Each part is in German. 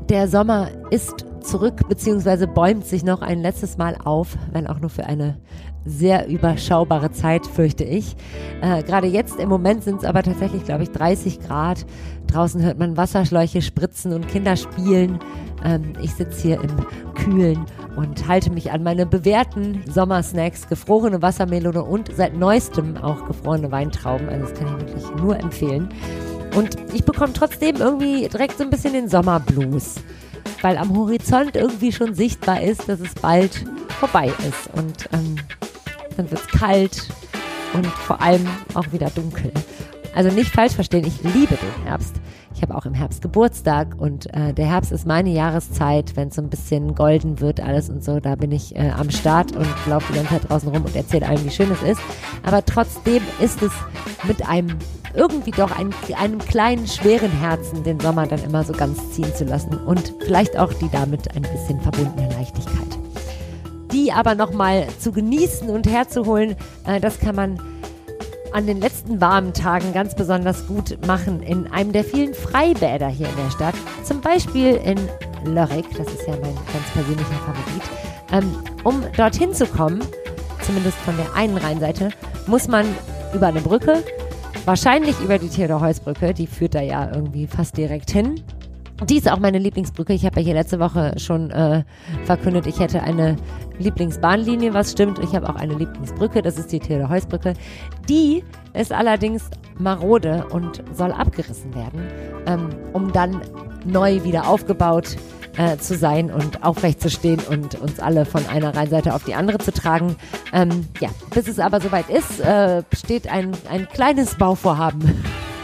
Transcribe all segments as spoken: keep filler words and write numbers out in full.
Der Sommer ist zurück, beziehungsweise bäumt sich noch ein letztes Mal auf, wenn auch nur für eine sehr überschaubare Zeit, fürchte ich. Äh, gerade jetzt im Moment sind es aber tatsächlich, glaube ich, dreißig Grad. Draußen hört man Wasserschläuche spritzen und Kinder spielen. Ähm, ich sitze hier im Kühlen und halte mich an meine bewährten Sommersnacks, gefrorene Wassermelone und seit neuestem auch gefrorene Weintrauben. Also das kann ich wirklich nur empfehlen. Und ich bekomme trotzdem irgendwie direkt so ein bisschen den Sommerblues, weil am Horizont irgendwie schon sichtbar ist, dass es bald vorbei ist. Und ähm, dann wird es kalt und vor allem auch wieder dunkel. Also nicht falsch verstehen, ich liebe den Herbst. Ich habe auch im Herbst Geburtstag und äh, der Herbst ist meine Jahreszeit, wenn es so ein bisschen golden wird alles und so, da bin ich äh, am Start und laufe die ganze Zeit draußen rum und erzähle allen, wie schön es ist. Aber trotzdem ist es mit einem irgendwie doch ein, einem kleinen, schweren Herzen den Sommer dann immer so ganz ziehen zu lassen und vielleicht auch die damit ein bisschen verbundene Leichtigkeit. Die aber nochmal zu genießen und herzuholen, äh, das kann man an den letzten warmen Tagen ganz besonders gut machen in einem der vielen Freibäder hier in der Stadt. Zum Beispiel in Lörrick, das ist ja mein ganz persönlicher Favorit. Ähm, um dorthin zu kommen, zumindest von der einen Rheinseite, muss man über eine Brücke, wahrscheinlich über die Theodor-Heuss-Brücke, die führt da ja irgendwie fast direkt hin. Die ist auch meine Lieblingsbrücke. Ich habe ja hier letzte Woche schon äh, verkündet, ich hätte eine Lieblingsbahnlinie, was stimmt. Ich habe auch eine Lieblingsbrücke, das ist die Theodor-Heuss-Brücke. Die ist allerdings marode und soll abgerissen werden, ähm, um dann neu wieder aufgebaut äh, zu sein und aufrecht zu stehen und uns alle von einer Rheinseite auf die andere zu tragen. Ähm, ja, bis es aber soweit ist, äh, steht ein, ein kleines Bauvorhaben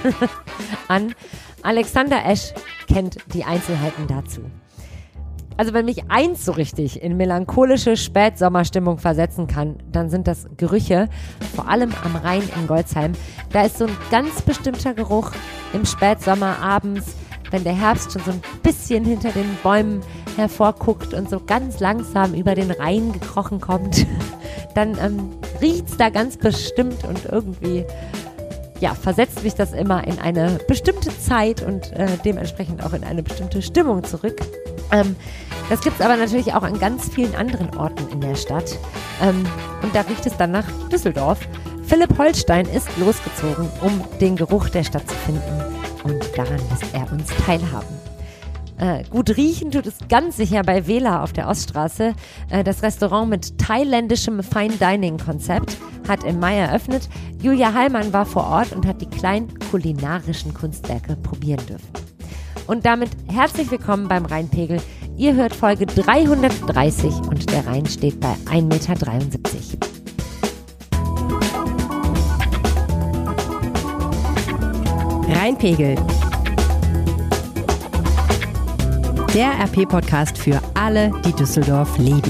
an. Alexander Esch kennt die Einzelheiten dazu. Also wenn mich eins so richtig in melancholische Spätsommerstimmung versetzen kann, dann sind das Gerüche, vor allem am Rhein in Golzheim. Da ist so ein ganz bestimmter Geruch im Spätsommer abends, wenn der Herbst schon so ein bisschen hinter den Bäumen hervorguckt und so ganz langsam über den Rhein gekrochen kommt, dann ähm, riecht's da ganz bestimmt und irgendwie ja, versetzt mich das immer in eine bestimmte Zeit und äh, dementsprechend auch in eine bestimmte Stimmung zurück. Ähm, das gibt es aber natürlich auch an ganz vielen anderen Orten in der Stadt. Ähm, und da riecht es dann nach Düsseldorf. Philipp Holstein ist losgezogen, um den Geruch der Stadt zu finden. Und daran lässt er uns teilhaben. Äh, gut riechen tut es ganz sicher bei Vela auf der Oststraße. Äh, das Restaurant mit thailändischem Fine-Dining-Konzept hat im Mai eröffnet. Julia Hallmann war vor Ort und hat die kleinen kulinarischen Kunstwerke probieren dürfen. Und damit herzlich willkommen beim Rheinpegel. Ihr hört Folge dreihundertdreißig und der Rhein steht bei ein Meter dreiundsiebzig. Rheinpegel. Der R P-Podcast für alle, die Düsseldorf lieben.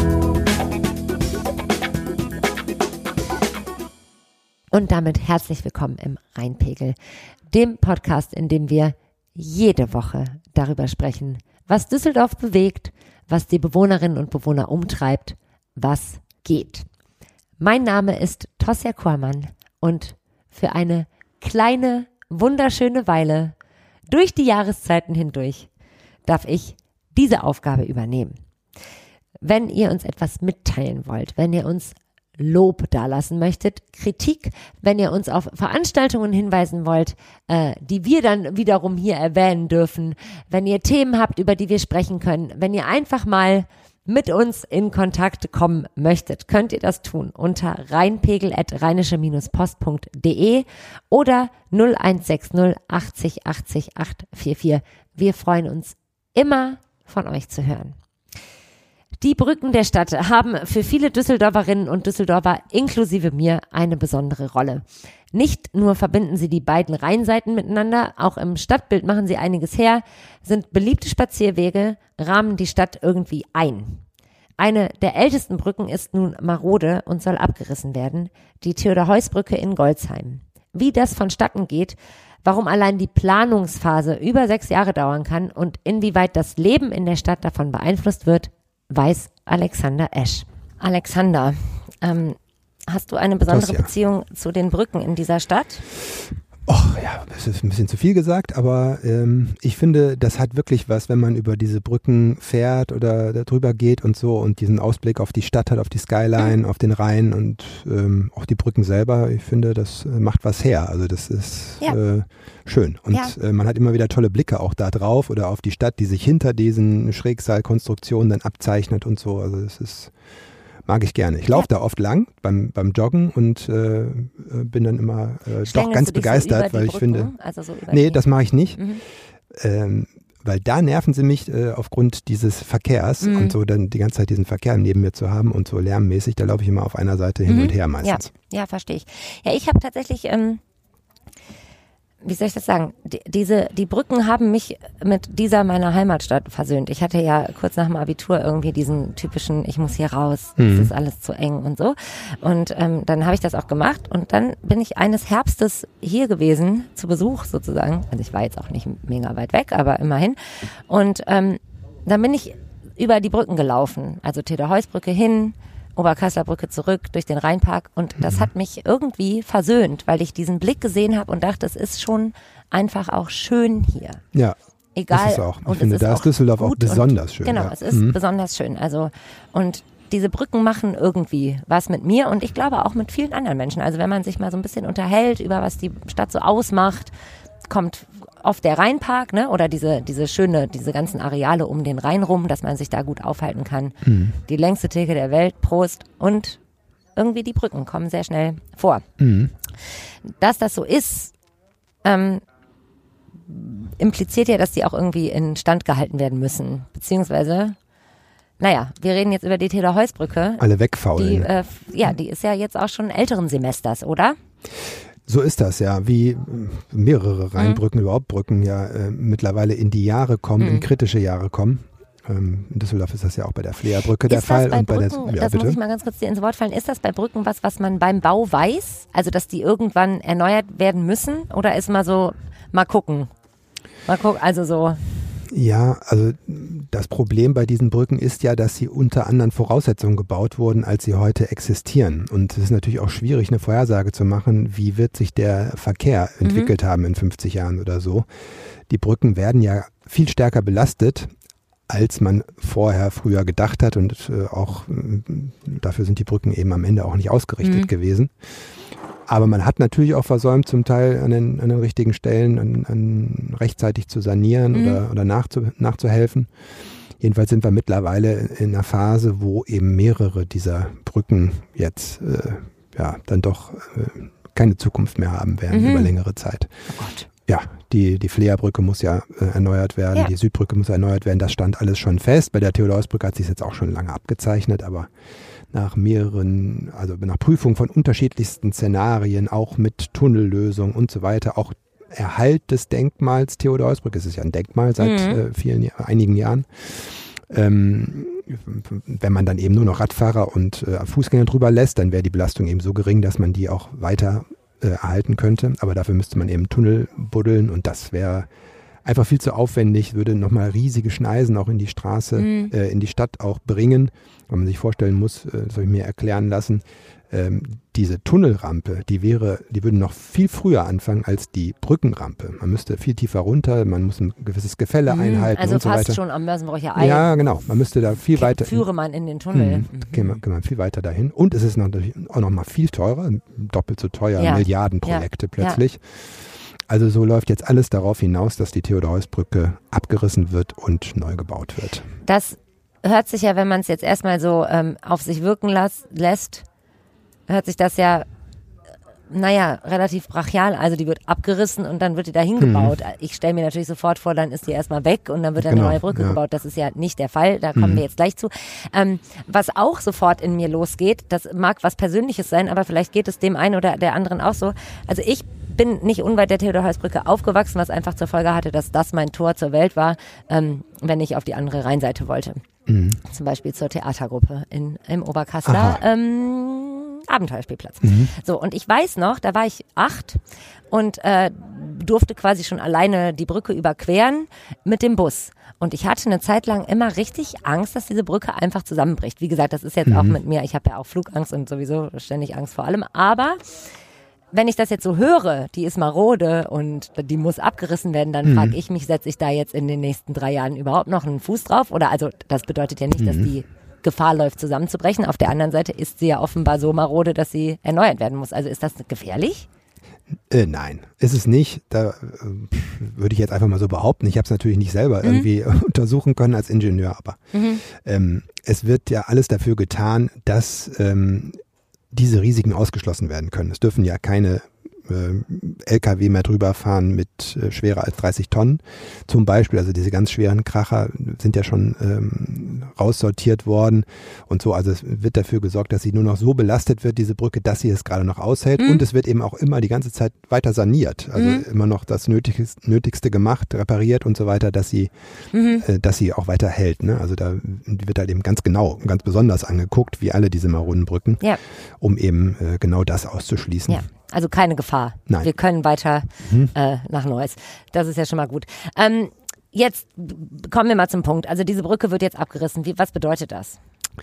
Und damit herzlich willkommen im Rheinpegel, dem Podcast, in dem wir jede Woche darüber sprechen, was Düsseldorf bewegt, was die Bewohnerinnen und Bewohner umtreibt, was geht. Mein Name ist Tosja Kormann und für eine kleine, wunderschöne Weile durch die Jahreszeiten hindurch darf ich diese Aufgabe übernehmen. Wenn ihr uns etwas mitteilen wollt, wenn ihr uns Lob dalassen möchtet, Kritik, wenn ihr uns auf Veranstaltungen hinweisen wollt, äh, die wir dann wiederum hier erwähnen dürfen, wenn ihr Themen habt, über die wir sprechen können, wenn ihr einfach mal mit uns in Kontakt kommen möchtet, könnt ihr das tun unter rheinpegel at rheinische post punkt de oder null eins sechs null achtzig achtzig acht vier vier. Wir freuen uns immer von euch zu hören. Die Brücken der Stadt haben für viele Düsseldorferinnen und Düsseldorfer inklusive mir eine besondere Rolle. Nicht nur verbinden sie die beiden Rheinseiten miteinander, auch im Stadtbild machen sie einiges her, sind beliebte Spazierwege, rahmen die Stadt irgendwie ein. Eine der ältesten Brücken ist nun marode und soll abgerissen werden, die Theodor-Heuss-Brücke in Golzheim. Wie das vonstatten geht, warum allein die Planungsphase über sechs Jahre dauern kann und inwieweit das Leben in der Stadt davon beeinflusst wird, weiß Alexander Esch. Alexander, ähm, hast du eine besondere Das, ja. Beziehung zu den Brücken in dieser Stadt? Och ja, das ist ein bisschen zu viel gesagt, aber ähm, ich finde, das hat wirklich was, wenn man über diese Brücken fährt oder da drüber geht und so und diesen Ausblick auf die Stadt hat, auf die Skyline, mhm. auf den Rhein und ähm, auch die Brücken selber. Ich finde, das äh, macht was her. Also das ist ja. äh, schön. Und ja. äh, man hat immer wieder tolle Blicke auch da drauf oder auf die Stadt, die sich hinter diesen Schrägseilkonstruktionen dann abzeichnet und so. Also das ist... Mag ich gerne. Ich laufe ja. da oft lang beim, beim Joggen und äh, bin dann immer äh, doch ganz begeistert, so weil ich Brücken? finde, also so nee, das mache ich nicht, mhm. ähm, weil da nerven sie mich äh, aufgrund dieses Verkehrs mhm. und so dann die ganze Zeit diesen Verkehr neben mir zu haben und so lärmmäßig, da laufe ich immer auf einer Seite hin mhm. und her meistens. Ja, ja, verstehe ich. Ja, ich habe tatsächlich... Ähm Wie soll ich das sagen? Die, diese, die Brücken haben mich mit dieser meiner Heimatstadt versöhnt. Ich hatte ja kurz nach dem Abitur irgendwie diesen typischen, ich muss hier raus, es mhm. ist alles zu eng und so. Und ähm, dann habe ich das auch gemacht und dann bin ich eines Herbstes hier gewesen, zu Besuch sozusagen. Also ich war jetzt auch nicht mega weit weg, aber immerhin. Und ähm, dann bin ich über die Brücken gelaufen, also Theodor-Heuss-Brücke hin, Oberkassler Brücke zurück durch den Rheinpark und das hat mich irgendwie versöhnt, weil ich diesen Blick gesehen habe und dachte, es ist schon einfach auch schön hier. Ja, egal. Ist es auch. Ich finde, da ist Düsseldorf auch besonders schön. Genau, ja. es ist mhm. besonders schön. Also und diese Brücken machen irgendwie was mit mir und ich glaube auch mit vielen anderen Menschen. Also wenn man sich mal so ein bisschen unterhält über was die Stadt so ausmacht, kommt oft der Rheinpark, ne, oder diese diese schöne, diese ganzen Areale um den Rhein rum, dass man sich da gut aufhalten kann. Mhm. Die längste Theke der Welt, Prost. Und irgendwie die Brücken kommen sehr schnell vor. Mhm. Dass das so ist, ähm, impliziert ja, dass die auch irgendwie in Stand gehalten werden müssen. Beziehungsweise, naja, wir reden jetzt über die Theodor-Heuss-Brücke. Alle wegfaulen. Die, äh, ja, die ist ja jetzt auch schon älteren Semesters, oder? So ist das ja, wie mehrere Rheinbrücken, mhm. überhaupt Brücken ja äh, mittlerweile in die Jahre kommen, mhm. in kritische Jahre kommen. Ähm, in Düsseldorf ist das ja auch bei der Fleerbrücke der Fall. Bei und bei Brücken, der, ja, das bitte? muss ich mal ganz kurz dir ins Wort fallen, ist das bei Brücken was, was man beim Bau weiß? Also, dass die irgendwann erneuert werden müssen? Oder ist mal so, mal gucken? Mal gucken, also so... Ja, also das Problem bei diesen Brücken ist ja, dass sie unter anderen Voraussetzungen gebaut wurden, als sie heute existieren. Und es ist natürlich auch schwierig, eine Vorhersage zu machen, wie wird sich der Verkehr entwickelt mhm. haben in fünfzig Jahren oder so. Die Brücken werden ja viel stärker belastet, als man vorher früher gedacht hat. Und äh, auch äh, dafür sind die Brücken eben am Ende auch nicht ausgerichtet mhm. gewesen. Aber man hat natürlich auch versäumt, zum Teil an den, an den richtigen Stellen an, an rechtzeitig zu sanieren mhm. oder, oder nachzu, nachzuhelfen. Jedenfalls sind wir mittlerweile in einer Phase, wo eben mehrere dieser Brücken jetzt äh, ja, dann doch äh, keine Zukunft mehr haben werden mhm. über längere Zeit. Oh Gott. Ja, die, die Fleerbrücke muss ja äh, erneuert werden, ja. die Südbrücke muss erneuert werden. Das stand alles schon fest. Bei der Theodor-Heuss-Brücke hat sich jetzt auch schon lange abgezeichnet, aber nach mehreren, also nach Prüfung von unterschiedlichsten Szenarien, auch mit Tunnellösung und so weiter, auch Erhalt des Denkmals Theodor-Heuss-Brücke, es ist ja ein Denkmal seit mhm. äh, vielen, einigen Jahren. Ähm, wenn man dann eben nur noch Radfahrer und äh, Fußgänger drüber lässt, dann wäre die Belastung eben so gering, dass man die auch weiter äh, erhalten könnte. Aber dafür müsste man eben Tunnel buddeln und das wäre einfach viel zu aufwendig, würde nochmal riesige Schneisen auch in die Straße, mhm. äh, in die Stadt auch bringen. Wenn man sich vorstellen muss, äh, das habe ich mir erklären lassen, ähm, diese Tunnelrampe, die wäre, die würde noch viel früher anfangen als die Brückenrampe. Man müsste viel tiefer runter, man muss ein gewisses Gefälle mhm. einhalten also und so weiter. Also fast schon am Mörsenbrocher Ei. Ja, genau. Man müsste da viel weiter. Führe man in den Tunnel. Mhm. Geht man, geht man viel weiter dahin. Und es ist noch, auch noch mal viel teurer, doppelt so teuer, ja. Milliardenprojekte ja. plötzlich. Ja. Also so läuft jetzt alles darauf hinaus, dass die Theodor-Heuss-Brücke abgerissen wird und neu gebaut wird. Das hört sich ja, wenn man es jetzt erstmal so ähm, auf sich wirken las- lässt, hört sich das ja, naja, relativ brachial. Also die wird abgerissen und dann wird die da hingebaut. Mhm. Ich stelle mir natürlich sofort vor, dann ist die erstmal weg und dann wird genau, eine neue Brücke ja. gebaut. Das ist ja nicht der Fall, da kommen mhm. wir jetzt gleich zu. Ähm, was auch sofort in mir losgeht, das mag was Persönliches sein, aber vielleicht geht es dem einen oder der anderen auch so. Also ich bin nicht unweit der Theodor-Heuss-Brücke aufgewachsen, was einfach zur Folge hatte, dass das mein Tor zur Welt war, ähm, wenn ich auf die andere Rheinseite wollte. Mhm. Zum Beispiel zur Theatergruppe in, im Oberkassler ähm, Abenteuerspielplatz. Mhm. So, und ich weiß noch, da war ich acht und äh, durfte quasi schon alleine die Brücke überqueren mit dem Bus. Und ich hatte eine Zeit lang immer richtig Angst, dass diese Brücke einfach zusammenbricht. Wie gesagt, das ist jetzt mhm. auch mit mir, ich habe ja auch Flugangst und sowieso ständig Angst vor allem, aber wenn ich das jetzt so höre, die ist marode und die muss abgerissen werden, dann mhm. frage ich mich, setze ich da jetzt in den nächsten drei Jahren überhaupt noch einen Fuß drauf? Oder also das bedeutet ja nicht, mhm. dass die Gefahr läuft, zusammenzubrechen. Auf der anderen Seite ist sie ja offenbar so marode, dass sie erneuert werden muss. Also ist das gefährlich? Äh, nein, ist es nicht. Da äh, würde ich jetzt einfach mal so behaupten. Ich habe es natürlich nicht selber mhm. irgendwie untersuchen können als Ingenieur, aber mhm. ähm, es wird ja alles dafür getan, dass ähm, diese Risiken ausgeschlossen werden können. Es dürfen ja keine äh, L K W mehr drüber fahren mit äh, schwerer als dreißig Tonnen zum Beispiel. Also diese ganz schweren Kracher sind ja schon ähm, raussortiert worden und so. Also es wird dafür gesorgt, dass sie nur noch so belastet wird, diese Brücke, dass sie es gerade noch aushält. Mhm. Und es wird eben auch immer die ganze Zeit weiter saniert. Also mhm. immer noch das Nötigste, Nötigste gemacht, repariert und so weiter, dass sie, mhm. äh, dass sie auch weiter hält. Ne? Also da wird halt eben ganz genau, ganz besonders angeguckt, wie alle diese maroden Brücken, ja. um eben äh, genau das auszuschließen. Ja. Also keine Gefahr. Nein. Wir können weiter mhm. äh, nach Neuss. Das ist ja schon mal gut. Ähm, jetzt kommen wir mal zum Punkt. Also diese Brücke wird jetzt abgerissen. Wie, was bedeutet das?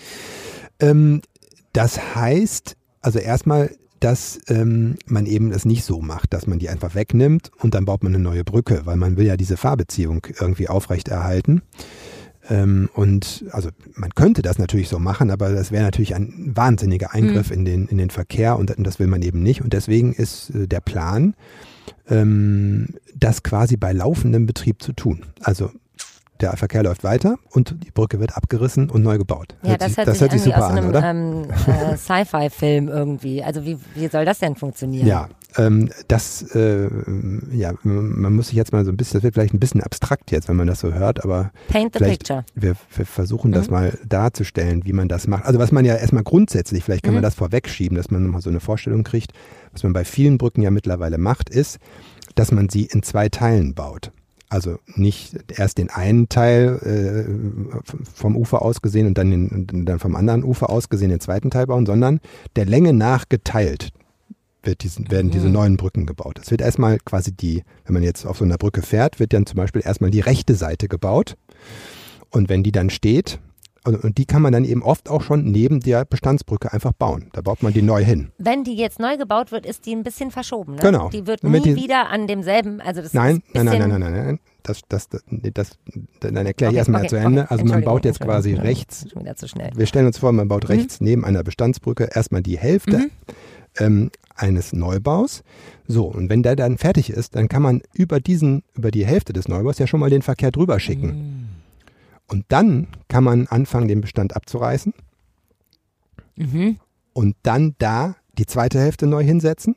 Ähm, das heißt, also erstmal, dass ähm, man eben das nicht so macht, dass man die einfach wegnimmt und dann baut man eine neue Brücke, weil man will ja diese Fahrbeziehung irgendwie aufrechterhalten. Ähm, und also man könnte das natürlich so machen, aber das wäre natürlich ein wahnsinniger Eingriff mhm. in den in den Verkehr und, und das will man eben nicht. Und deswegen ist äh, der Plan, ähm, das quasi bei laufendem Betrieb zu tun. Also der Verkehr läuft weiter und die Brücke wird abgerissen und neu gebaut. Ja, hört das hört, sich, das hört sich super an, oder? Ähm, äh, Sci-Fi-Film irgendwie. Also wie, wie soll das denn funktionieren? Ja, ähm, das, äh, ja, man muss sich jetzt mal so ein bisschen, das wird vielleicht ein bisschen abstrakt jetzt, wenn man das so hört, aber Paint the picture. Wir, wir versuchen das mhm. mal darzustellen, wie man das macht. Also was man ja erstmal grundsätzlich, vielleicht kann mhm. man das vorwegschieben, dass man nochmal so eine Vorstellung kriegt, was man bei vielen Brücken ja mittlerweile macht, ist, dass man sie in zwei Teilen baut. Also nicht erst den einen Teil äh, vom Ufer aus gesehen und dann, den, und dann vom anderen Ufer aus gesehen den zweiten Teil bauen, sondern der Länge nach geteilt wird diesen, werden diese neuen Brücken gebaut. Es wird erstmal quasi die, wenn man jetzt auf so einer Brücke fährt, wird dann zum Beispiel erstmal die rechte Seite gebaut und wenn die dann steht, und, und die kann man dann eben oft auch schon neben der Bestandsbrücke einfach bauen. Da baut man die neu hin. Wenn die jetzt neu gebaut wird, ist die ein bisschen verschoben. Ne? Genau. Die wird nie die, wieder an demselben, also das nein, ist ein nein, nein, nein, nein, nein, nein. Das, das, das, das, dann erkläre ich okay, erstmal okay, zu Ende. Okay. Also man baut jetzt quasi rechts, schon wieder zu schnell. Wir stellen uns vor, man baut mhm. rechts neben einer Bestandsbrücke erstmal die Hälfte mhm. ähm, eines Neubaus. So, und wenn der dann fertig ist, dann kann man über diesen, über die Hälfte des Neubaus ja schon mal den Verkehr drüber schicken. Mhm. Und dann kann man anfangen, den Bestand abzureißen mhm. und dann da die zweite Hälfte neu hinsetzen.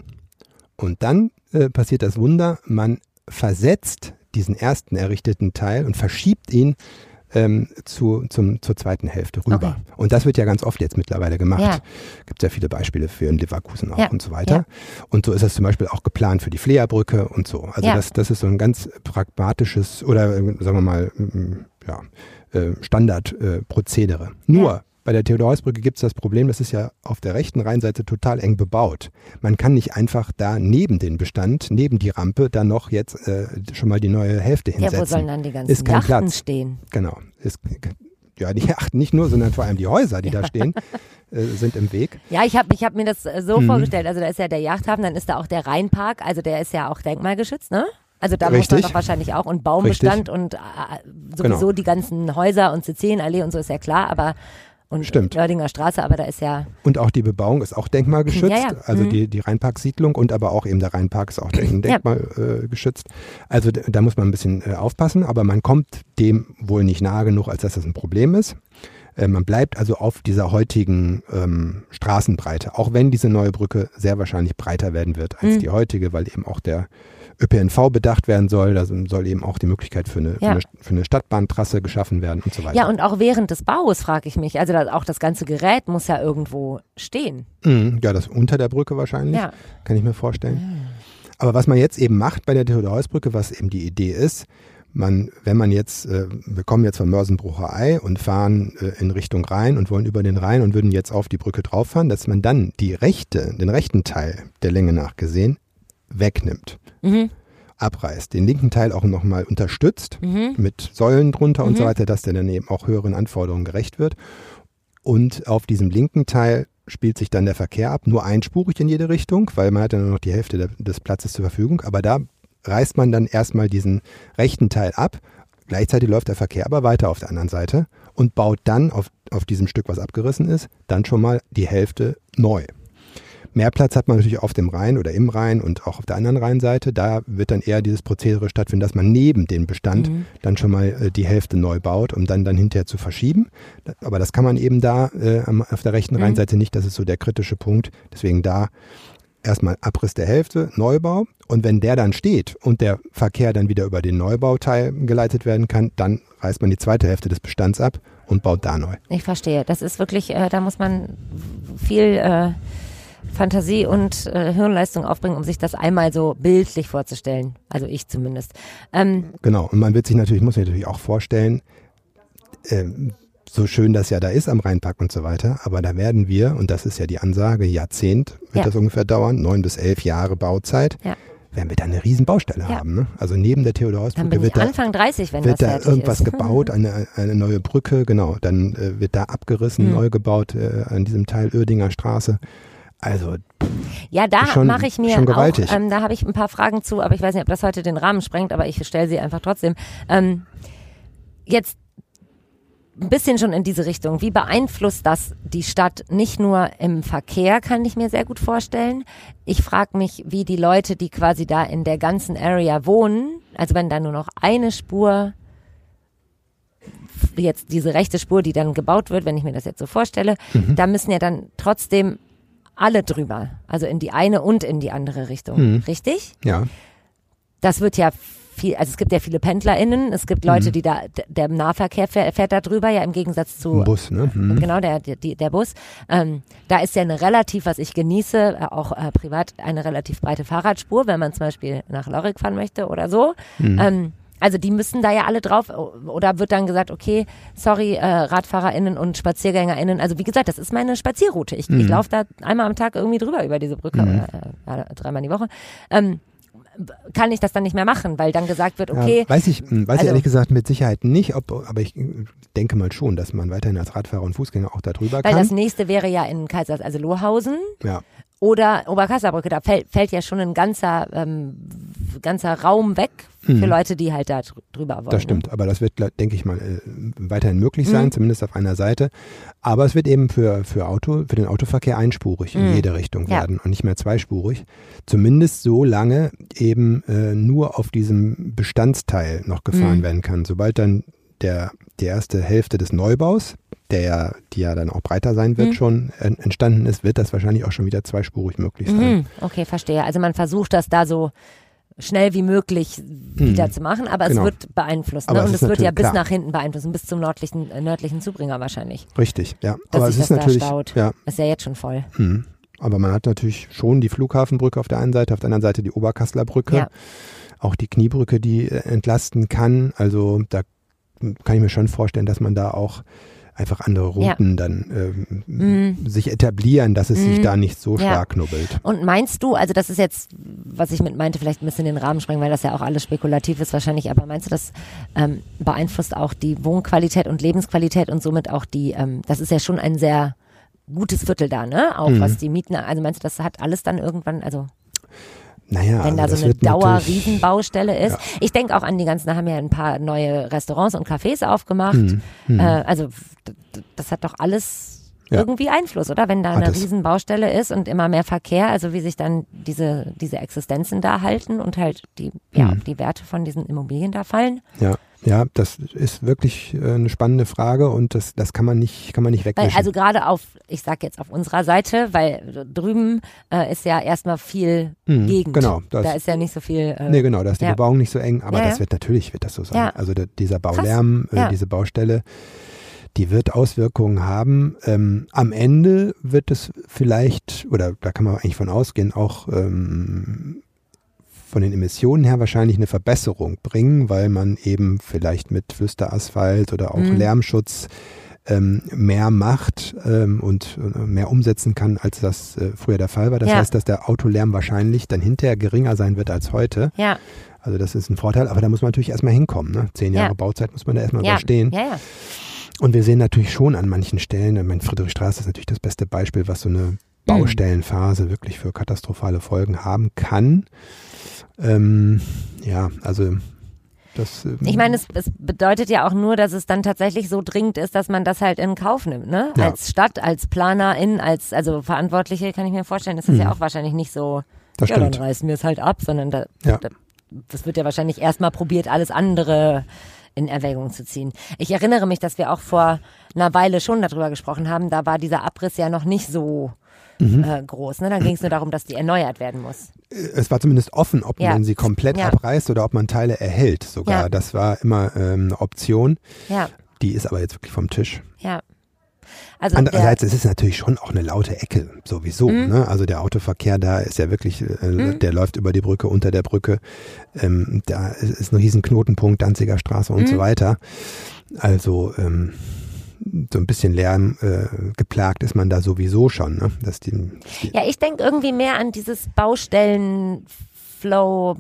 Und dann äh, passiert das Wunder, man versetzt diesen ersten errichteten Teil und verschiebt ihn ähm, zu, zum, zur zweiten Hälfte rüber. Okay. Und das wird ja ganz oft jetzt mittlerweile gemacht. Ja. Gibt ja viele Beispiele für in Leverkusen auch ja. und so weiter. Ja. Und so ist das zum Beispiel auch geplant für die Fleerbrücke und so. Also ja. das, das ist so ein ganz pragmatisches oder sagen wir mal ja, Standardprozedere. Äh, Nur ja. bei der Theodor-Heuss-Brücke gibt es das Problem, das ist ja auf der rechten Rheinseite total eng bebaut. Man kann nicht einfach da neben den Bestand, neben die Rampe, dann noch jetzt äh, schon mal die neue Hälfte hinsetzen. Ja, wo sollen dann die ganzen ist kein Yachten Platz. stehen? Genau. Ist, ja, die Yachten nicht nur, sondern vor allem die Häuser, die ja. da stehen, äh, sind im Weg. Ja, ich habe ich hab mir das so mhm. vorgestellt. Also da ist ja der Yachthafen, dann ist da auch der Rheinpark, also der ist ja auch denkmalgeschützt, ne? Also da Richtig. muss man doch wahrscheinlich auch und Baumbestand Richtig. und äh, sowieso genau. die ganzen Häuser und Sizilienallee und so ist ja klar, aber und Stimmt. Oerdinger Straße, aber da ist ja... Und auch die Bebauung ist auch denkmalgeschützt, ja, ja. also mhm. die, die Rheinpark-Siedlung und aber auch eben der Rheinpark ist auch denkmalgeschützt. Ja. Äh, also d- da muss man ein bisschen äh, aufpassen, aber man kommt dem wohl nicht nahe genug, als dass das ein Problem ist. Äh, man bleibt also auf dieser heutigen ähm, Straßenbreite, auch wenn diese neue Brücke sehr wahrscheinlich breiter werden wird als mhm. die heutige, weil eben auch der Ö P N V bedacht werden soll. Da soll eben auch die Möglichkeit für eine, ja. für eine, für eine Stadtbahntrasse geschaffen werden und so weiter. Ja, und auch während des Baus frage ich mich, also das, auch das ganze Gerät muss ja irgendwo stehen. Mhm, ja, das unter der Brücke wahrscheinlich, ja. kann ich mir vorstellen. Mhm. Aber was man jetzt eben macht bei der Theodor-Heuss-Brücke, was eben die Idee ist, man, wenn man jetzt, äh, wir kommen jetzt von Mörsenbrucher Ei und fahren äh, in Richtung Rhein und wollen über den Rhein und würden jetzt auf die Brücke drauf fahren, dass man dann die rechte, den rechten Teil der Länge nach gesehen wegnimmt, mhm. abreißt, den linken Teil auch nochmal unterstützt mhm. mit Säulen drunter mhm. und so weiter, dass der dann eben auch höheren Anforderungen gerecht wird und auf diesem linken Teil spielt sich dann der Verkehr ab, nur einspurig in jede Richtung, weil man hat dann nur noch die Hälfte de, des Platzes zur Verfügung. Aber da reißt man dann erstmal diesen rechten Teil ab. Gleichzeitig läuft der Verkehr aber weiter auf der anderen Seite und baut dann auf, auf diesem Stück, was abgerissen ist, dann schon mal die Hälfte neu. Mehr Platz hat man natürlich auf dem Rhein oder im Rhein und auch auf der anderen Rheinseite. Da wird dann eher dieses Prozedere stattfinden, dass man neben dem Bestand mhm. dann schon mal äh, die Hälfte neu baut, um dann, dann hinterher zu verschieben. Aber das kann man eben da äh, auf der rechten mhm. Rheinseite nicht. Das ist so der kritische Punkt. Deswegen da erstmal Abriss der Hälfte, Neubau. Und wenn der dann steht und der Verkehr dann wieder über den Neubauteil geleitet werden kann, dann reißt man die zweite Hälfte des Bestands ab und baut da neu. Ich verstehe. Das ist wirklich, äh, da muss man viel äh, Fantasie und äh, Hirnleistung aufbringen, um sich das einmal so bildlich vorzustellen. Also ich zumindest. Ähm, genau. Und man wird sich natürlich, muss sich natürlich auch vorstellen, äh, so schön das ja da ist am Rheinpark und so weiter, aber da werden wir, und das ist ja die Ansage, Jahrzehnt wird ja. das ungefähr dauern, neun bis elf Jahre Bauzeit, ja. werden wir da eine riesen Baustelle ja. haben. Ne? Also neben der Theodor-Heuss-Brücke wird, Anfang dreißig, wenn wird das da fertig irgendwas ist. gebaut, eine, eine neue Brücke, genau, dann äh, wird da abgerissen, mhm. neu gebaut äh, an diesem Teil Uerdinger Straße. Also ja, da mache ich mir auch, ähm, da habe ich ein paar Fragen zu, aber ich weiß nicht, ob das heute den Rahmen sprengt, aber ich stelle sie einfach trotzdem. Ähm, jetzt ein bisschen schon in diese Richtung. Wie beeinflusst das die Stadt nicht nur im Verkehr, kann ich mir sehr gut vorstellen. Ich frage mich, wie die Leute, die quasi da in der ganzen Area wohnen, also wenn da nur noch eine Spur, jetzt diese rechte Spur, die dann gebaut wird, wenn ich mir das jetzt so vorstelle, mhm. da müssen ja dann trotzdem alle drüber, also in die eine und in die andere Richtung, mhm. richtig? Ja. Das wird ja viel, also es gibt ja viele PendlerInnen, es gibt Leute, mhm. die da, der Nahverkehr fährt, fährt da drüber, ja im Gegensatz zu Bus, ne? Mhm. Genau, der, der, der Bus. Ähm, da ist ja eine relativ, was ich genieße, äh, auch äh, privat, eine relativ breite Fahrradspur, wenn man zum Beispiel nach Lörrick fahren möchte oder so. Mhm. Ähm, Also die müssen da ja alle drauf, oder wird dann gesagt, okay, sorry, äh, RadfahrerInnen und SpaziergängerInnen, also wie gesagt, das ist meine Spazierroute. Ich, mhm. ich laufe da einmal am Tag irgendwie drüber über diese Brücke, mhm. oder äh, dreimal die Woche. Ähm, kann ich das dann nicht mehr machen, weil dann gesagt wird, okay. Ja, weiß ich, weiß also, ich ehrlich gesagt mit Sicherheit nicht, ob, aber ich denke mal schon, dass man weiterhin als Radfahrer und Fußgänger auch da drüber kann. Weil das nächste wäre ja in Kaisers, also Lohausen. Ja. Oder Oberkasslerbrücke, da fällt, fällt ja schon ein ganzer, ähm, ganzer Raum weg für mhm. Leute, die halt da drüber wollen. Das stimmt, aber das wird, denke ich mal, weiterhin möglich sein, mhm. zumindest auf einer Seite. Aber es wird eben für, für, Auto, für den Autoverkehr einspurig mhm. in jede Richtung ja. werden und nicht mehr zweispurig. Zumindest so lange eben äh, nur auf diesem Bestandsteil noch gefahren mhm. werden kann. Sobald dann der, die erste Hälfte des Neubaus, der die ja dann auch breiter sein wird, mhm. schon äh, entstanden ist, wird das wahrscheinlich auch schon wieder zweispurig möglich sein. Mhm. Okay, verstehe. Also man versucht das da so schnell wie möglich wieder mhm. zu machen, aber genau. es wird beeinflussen. Ne? Und es, es wird ja bis klar. nach hinten beeinflussen, bis zum nördlichen, äh, nördlichen Zubringer wahrscheinlich. Richtig, ja. Dass aber sich es das ist natürlich, da staut. Ja. Das ist ja jetzt schon voll. Mhm. Aber man hat natürlich schon die Flughafenbrücke auf der einen Seite, auf der anderen Seite die Oberkasslerbrücke, ja. auch die Kniebrücke, die äh, entlasten kann. Also da kann ich mir schon vorstellen, dass man da auch einfach andere Routen ja. dann ähm, mm. sich etablieren, dass es mm. sich da nicht so ja. stark knubbelt. Und meinst du, also das ist jetzt, was ich mit meinte, vielleicht ein bisschen den Rahmen sprengen, weil das ja auch alles spekulativ ist wahrscheinlich, aber meinst du, das ähm, beeinflusst auch die Wohnqualität und Lebensqualität und somit auch die, ähm, das ist ja schon ein sehr gutes Viertel da, ne? Auch mm. was die Mieten, also meinst du, das hat alles dann irgendwann, also Naja, wenn da also so eine Dauer-Riesenbaustelle ist. Ja. Ich denke auch an die ganzen, da haben ja ein paar neue Restaurants und Cafés aufgemacht. Hm, hm. Äh, also das hat doch alles ja. irgendwie Einfluss, oder? Wenn da hat eine es. Riesenbaustelle ist und immer mehr Verkehr, also wie sich dann diese, diese Existenzen da halten und halt die, hm. ja, die Werte von diesen Immobilien da fallen. Ja. Ja, das ist wirklich äh, eine spannende Frage und das, das kann man nicht, kann man nicht wegwischen. Weil, also gerade auf, ich sag jetzt auf unserer Seite, weil drüben äh, ist ja erstmal viel mhm, Gegend. Genau. Das, da ist ja nicht so viel. Äh, nee, genau, da ist die ja. Bebauung nicht so eng, aber ja, das ja. wird natürlich, wird das so sein. Ja. Also der, dieser Baulärm, äh, ja. diese Baustelle, die wird Auswirkungen haben. Ähm, am Ende wird es vielleicht, oder da kann man eigentlich von ausgehen, auch ähm, von den Emissionen her wahrscheinlich eine Verbesserung bringen, weil man eben vielleicht mit Flüsterasphalt oder auch mhm. Lärmschutz ähm, mehr macht ähm, und äh, mehr umsetzen kann, als das äh, früher der Fall war. Das ja. heißt, dass der Autolärm wahrscheinlich dann hinterher geringer sein wird als heute. Ja. Also das ist ein Vorteil, aber da muss man natürlich erstmal hinkommen. Ne? Zehn Jahre ja. Bauzeit muss man da erstmal ja. überstehen. Ja, ja. Und wir sehen natürlich schon an manchen Stellen, ich meine, Friedrichstraße ist natürlich das beste Beispiel, was so eine Baustellenphase wirklich für katastrophale Folgen haben kann. Ähm, ja, also das... Ähm, ich meine, es, es bedeutet ja auch nur, dass es dann tatsächlich so dringend ist, dass man das halt in Kauf nimmt, ne? Ja. Als Stadt, als Planerin, als also Verantwortliche kann ich mir vorstellen, das ist Mhm. ja auch wahrscheinlich nicht so, Das ja, stimmt. dann reißen wir es halt ab, sondern da, Ja. da, das wird ja wahrscheinlich erstmal probiert, alles andere in Erwägung zu ziehen. Ich erinnere mich, dass wir auch vor einer Weile schon darüber gesprochen haben, da war dieser Abriss ja noch nicht so Mhm. äh, groß, ne? Da ging es nur darum, dass die erneuert werden muss. Es war zumindest offen, ob Ja. man sie komplett Ja. abreißt oder ob man Teile erhält sogar. Ja. Das war immer ähm, eine Option. Ja, Die ist aber jetzt wirklich vom Tisch. ja. Also der, Andererseits ist es natürlich schon auch eine laute Ecke, sowieso. Mhm. Ne? Also der Autoverkehr da ist ja wirklich, äh, Mhm. der läuft über die Brücke, unter der Brücke. Ähm, da ist, ist ein riesen Knotenpunkt, Danziger Straße und Mhm. so weiter. Also ähm, so ein bisschen Lärm äh, geplagt ist man da sowieso schon. Ne? Dass die, die, ja, ich denke irgendwie mehr an dieses Baustellen-Flow,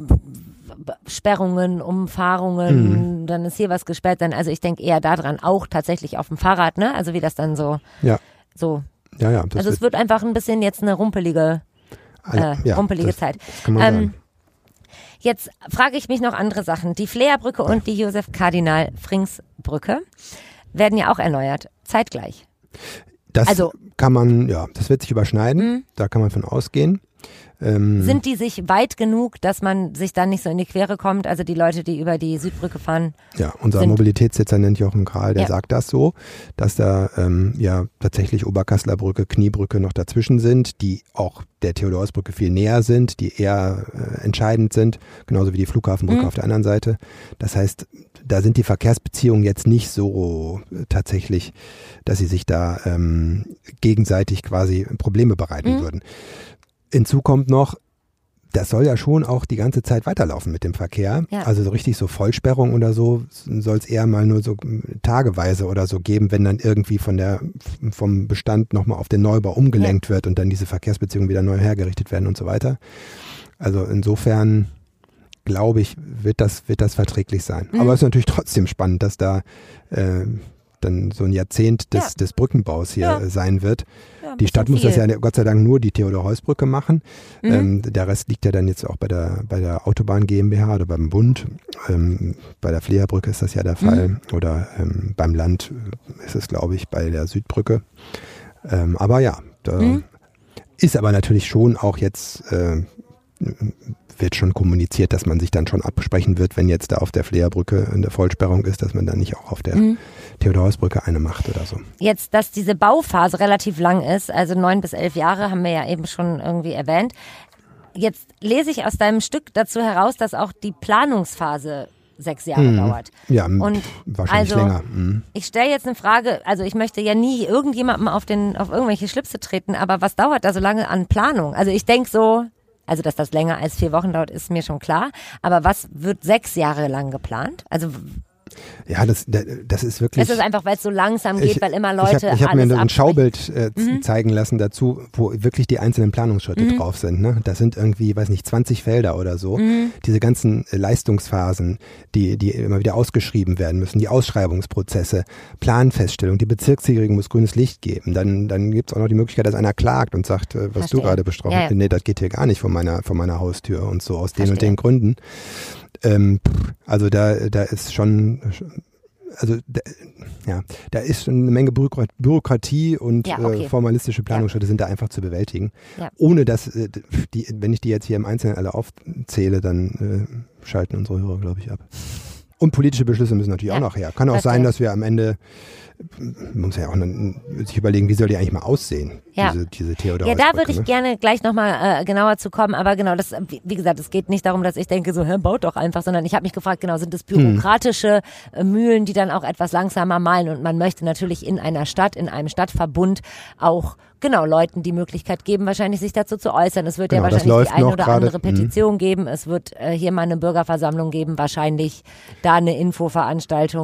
Sperrungen, Umfahrungen, dann ist hier was gesperrt, dann, also ich denke eher daran, auch tatsächlich auf dem Fahrrad, ne? Also wie das dann so, ja, so. ja, ja. Das Also es wird einfach ein bisschen jetzt eine rumpelige, alle- äh, ja, rumpelige das, Zeit. Das kann man Ähm, sagen. Jetzt frage ich mich noch andere Sachen. Die Fleerbrücke und die Josef-Kardinal-Frings-Brücke werden ja auch erneuert, zeitgleich. Das also- kann man, ja, das wird sich überschneiden. Mhm. Da kann man von ausgehen. Ähm, Sind die sich weit genug, dass man sich dann nicht so in die Quere kommt? Also die Leute, die über die Südbrücke fahren. Ja, unser sind- Mobilitätssitzer nennt Jochen Kral, der Ja. sagt das so, dass da ähm, ja tatsächlich Oberkasseler Brücke, Kniebrücke noch dazwischen sind, die auch der Theodorsbrücke viel näher sind, die eher äh, entscheidend sind, genauso wie die Flughafenbrücke Mhm. auf der anderen Seite. Das heißt, da sind die Verkehrsbeziehungen jetzt nicht so äh, tatsächlich, dass sie sich da ähm, gegenseitig quasi Probleme bereiten Mhm. würden. Hinzu kommt noch, das soll ja schon auch die ganze Zeit weiterlaufen mit dem Verkehr. Ja. Also so richtig so Vollsperrung oder so soll es eher mal nur so tageweise oder so geben, wenn dann irgendwie von der vom Bestand nochmal auf den Neubau umgelenkt wird und dann diese Verkehrsbeziehungen wieder neu hergerichtet werden und so weiter. Also insofern glaube ich, wird das, wird das verträglich sein. Mhm. Aber es ist natürlich trotzdem spannend, dass da äh, dann so ein Jahrzehnt des, Ja. des Brückenbaus hier Ja. äh, sein wird. Ja, ein Die Stadt bisschen muss das viel. ja Gott sei Dank nur die Theodor-Heuss-Brücke machen. Mhm. Ähm, der Rest liegt ja dann jetzt auch bei der, bei der Autobahn GmbH oder beim Bund. Ähm, bei der Fleerbrücke ist das ja der Fall. Mhm. Oder ähm, beim Land ist es, glaube ich, bei der Südbrücke. Ähm, aber ja, da Mhm. ist aber natürlich schon auch jetzt, äh, wird schon kommuniziert, dass man sich dann schon absprechen wird, wenn jetzt da auf der Fleerbrücke eine Vollsperrung ist, dass man dann nicht auch auf der Mhm. Theodor-Heuss-Brücke eine macht oder so. Jetzt, dass diese Bauphase relativ lang ist, also neun bis elf Jahre, haben wir ja eben schon irgendwie erwähnt. Jetzt lese ich aus deinem Stück dazu heraus, dass auch die Planungsphase sechs Jahre Mhm. dauert. Ja, Und wahrscheinlich also, länger. Mhm. Ich stelle jetzt eine Frage, also ich möchte ja nie irgendjemandem auf den auf irgendwelche Schlipse treten, aber was dauert da so lange an Planung? Also ich denke so, also dass das länger als vier Wochen dauert, ist mir schon klar. Aber was wird sechs Jahre lang geplant? Also Ja, das, das ist wirklich... ist es einfach, weil es so langsam geht, Ich- weil immer Leute Ich habe ich hab mir alles ein absprechen? Schaubild äh, z- Mhm. zeigen lassen dazu, wo wirklich die einzelnen Planungsschritte Mhm. drauf sind. Ne? Das sind irgendwie, weiß nicht, zwanzig Felder oder so. Mhm. Diese ganzen äh, Leistungsphasen, die, die immer wieder ausgeschrieben werden müssen, die Ausschreibungsprozesse, Planfeststellung, die Bezirksregierung muss grünes Licht geben. Dann, dann gibt es auch noch die Möglichkeit, dass einer klagt und sagt, äh, was Verstehe. du gerade besprochen Ja, hast, ja. nee, das geht hier gar nicht vor meiner, vor meiner Haustür und so, aus den und Verstehe. den Gründen. Ähm, pff, also da, da ist schon... Also da, ja, da ist schon eine Menge Bürokrat- Bürokratie und Ja, okay. äh, formalistische Planungsschritte sind da einfach zu bewältigen. Ja. Ohne dass, äh, die, wenn ich die jetzt hier im Einzelnen alle aufzähle, dann äh, schalten unsere Hörer, glaube ich, ab. Und politische Beschlüsse müssen natürlich Ja. auch noch her. Kann auch Verstehe. sein, dass wir am Ende, man muss ja auch dann sich überlegen, wie soll die eigentlich mal aussehen, Ja. diese, diese Theodor Ja, da Heuss-Brücke, würde ich ne? gerne gleich nochmal äh, genauer zu kommen, aber genau, das, wie, wie gesagt, es geht nicht darum, dass ich denke, so, hä, baut doch einfach, sondern ich habe mich gefragt, genau, sind es bürokratische äh, Mühlen, die dann auch etwas langsamer malen und man möchte natürlich in einer Stadt, in einem Stadtverbund auch genau Leuten die Möglichkeit geben, wahrscheinlich sich dazu zu äußern. Es wird Genau, ja das wahrscheinlich läuft die eine noch oder gerade. andere Petition geben, es wird äh, hier mal eine Bürgerversammlung geben, wahrscheinlich da eine Infoveranstaltung.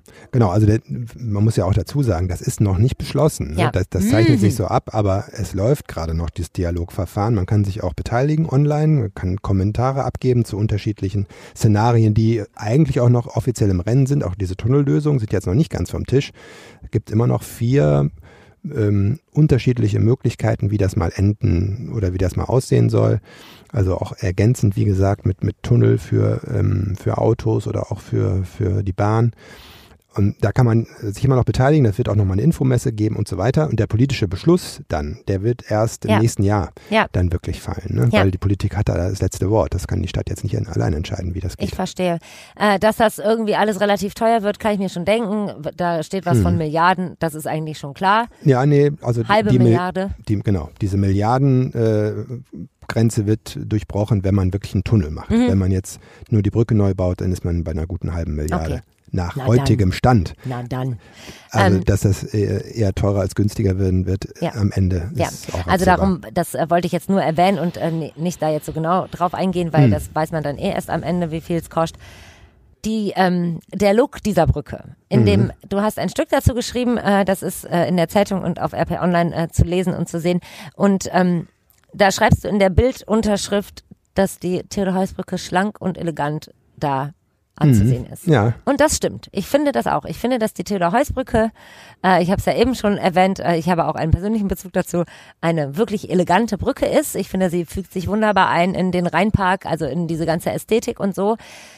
Genau, also der, man muss ja auch dazu sagen, das ist noch nicht beschlossen. Ja. Ne? Das, das zeichnet mhm. sich so ab, aber es läuft gerade noch dieses Dialogverfahren. Man kann sich auch beteiligen online, man kann Kommentare abgeben zu unterschiedlichen Szenarien, die eigentlich auch noch offiziell im Rennen sind. Auch diese Tunnellösungen sind jetzt noch nicht ganz vom Tisch. Es gibt immer noch vier ähm, unterschiedliche Möglichkeiten, wie das mal enden oder wie das mal aussehen soll. Also auch ergänzend, wie gesagt, mit, mit Tunnel für, ähm, für Autos oder auch für, für die Bahn. Und da kann man sich immer noch beteiligen, das wird auch nochmal eine Infomesse geben und so weiter. Und der politische Beschluss dann, der wird erst im ja. nächsten Jahr ja. dann wirklich fallen. Ne? Ja. Weil die Politik hat da das letzte Wort. Das kann die Stadt jetzt nicht allein entscheiden, wie das geht. Ich verstehe. Äh, dass das irgendwie alles relativ teuer wird, kann ich mir schon denken. Da steht was hm. von Milliarden, das ist eigentlich schon klar. Ja, nee, also halbe die Milliarde. Die, genau, diese Milliarden äh, Grenze wird durchbrochen, wenn man wirklich einen Tunnel macht. Mhm. Wenn man jetzt nur die Brücke neu baut, dann ist man bei einer guten halben Milliarde. Okay. Nach Na heutigem dann. Stand. Na dann. Also, ähm, dass das eher teurer als günstiger werden wird ja. am Ende. Ja, ist auch also darum, das äh, wollte ich jetzt nur erwähnen und äh, nicht da jetzt so genau drauf eingehen, weil hm. das weiß man dann eh erst am Ende, wie viel es kostet. Die, ähm, der Look dieser Brücke, in mhm. dem, du hast ein Stück dazu geschrieben, äh, das ist äh, in der Zeitung und auf R P Online äh, zu lesen und zu sehen. Und ähm, da schreibst du in der Bildunterschrift, dass die Theodor-Heuss-Brücke schlank und elegant da anzusehen ist. Ja. Und das stimmt. Ich finde das auch. Ich finde, dass die Theodor-Heuss-Brücke, äh, ich habe es ja eben schon erwähnt, äh, ich habe auch einen persönlichen Bezug dazu, eine wirklich elegante Brücke ist. Ich finde, sie fügt sich wunderbar ein in den Rheinpark, also in diese ganze Ästhetik und so.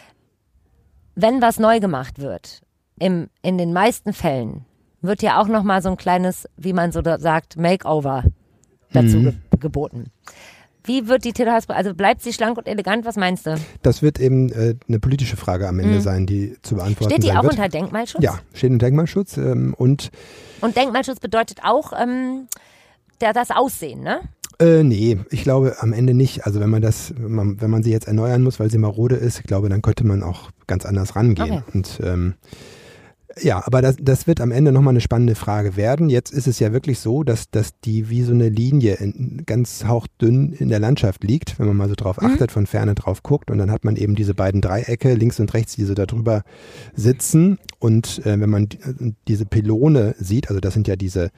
Wenn was neu gemacht wird, im, in den meisten Fällen, wird ja auch nochmal so ein kleines, wie man so da sagt, Makeover dazu mhm. ge- geboten. Wie wird die Theodor-Heuss-Brücke, also bleibt sie schlank und elegant, was meinst du? Das wird eben äh, eine politische Frage am Ende mhm. sein, die zu beantworten Steht die sein auch wird. unter Denkmalschutz? Ja, steht unter Denkmalschutz ähm, und Und Denkmalschutz bedeutet auch ähm, der, das Aussehen, ne? Äh, nee, ich glaube am Ende nicht. Also wenn man das, wenn man, wenn man sie jetzt erneuern muss, weil sie marode ist, ich glaube, dann könnte man auch ganz anders rangehen. Okay. Und ähm, ja, aber das, das wird am Ende nochmal eine spannende Frage werden. Jetzt ist es ja wirklich so, dass, dass die wie so eine Linie in, ganz hauchdünn in der Landschaft liegt, wenn man mal so drauf mhm. achtet, von Ferne drauf guckt. Und dann hat man eben diese beiden Dreiecke, links und rechts, die so da drüber sitzen. Und äh, wenn man die, diese Pylone sieht, also das sind ja diese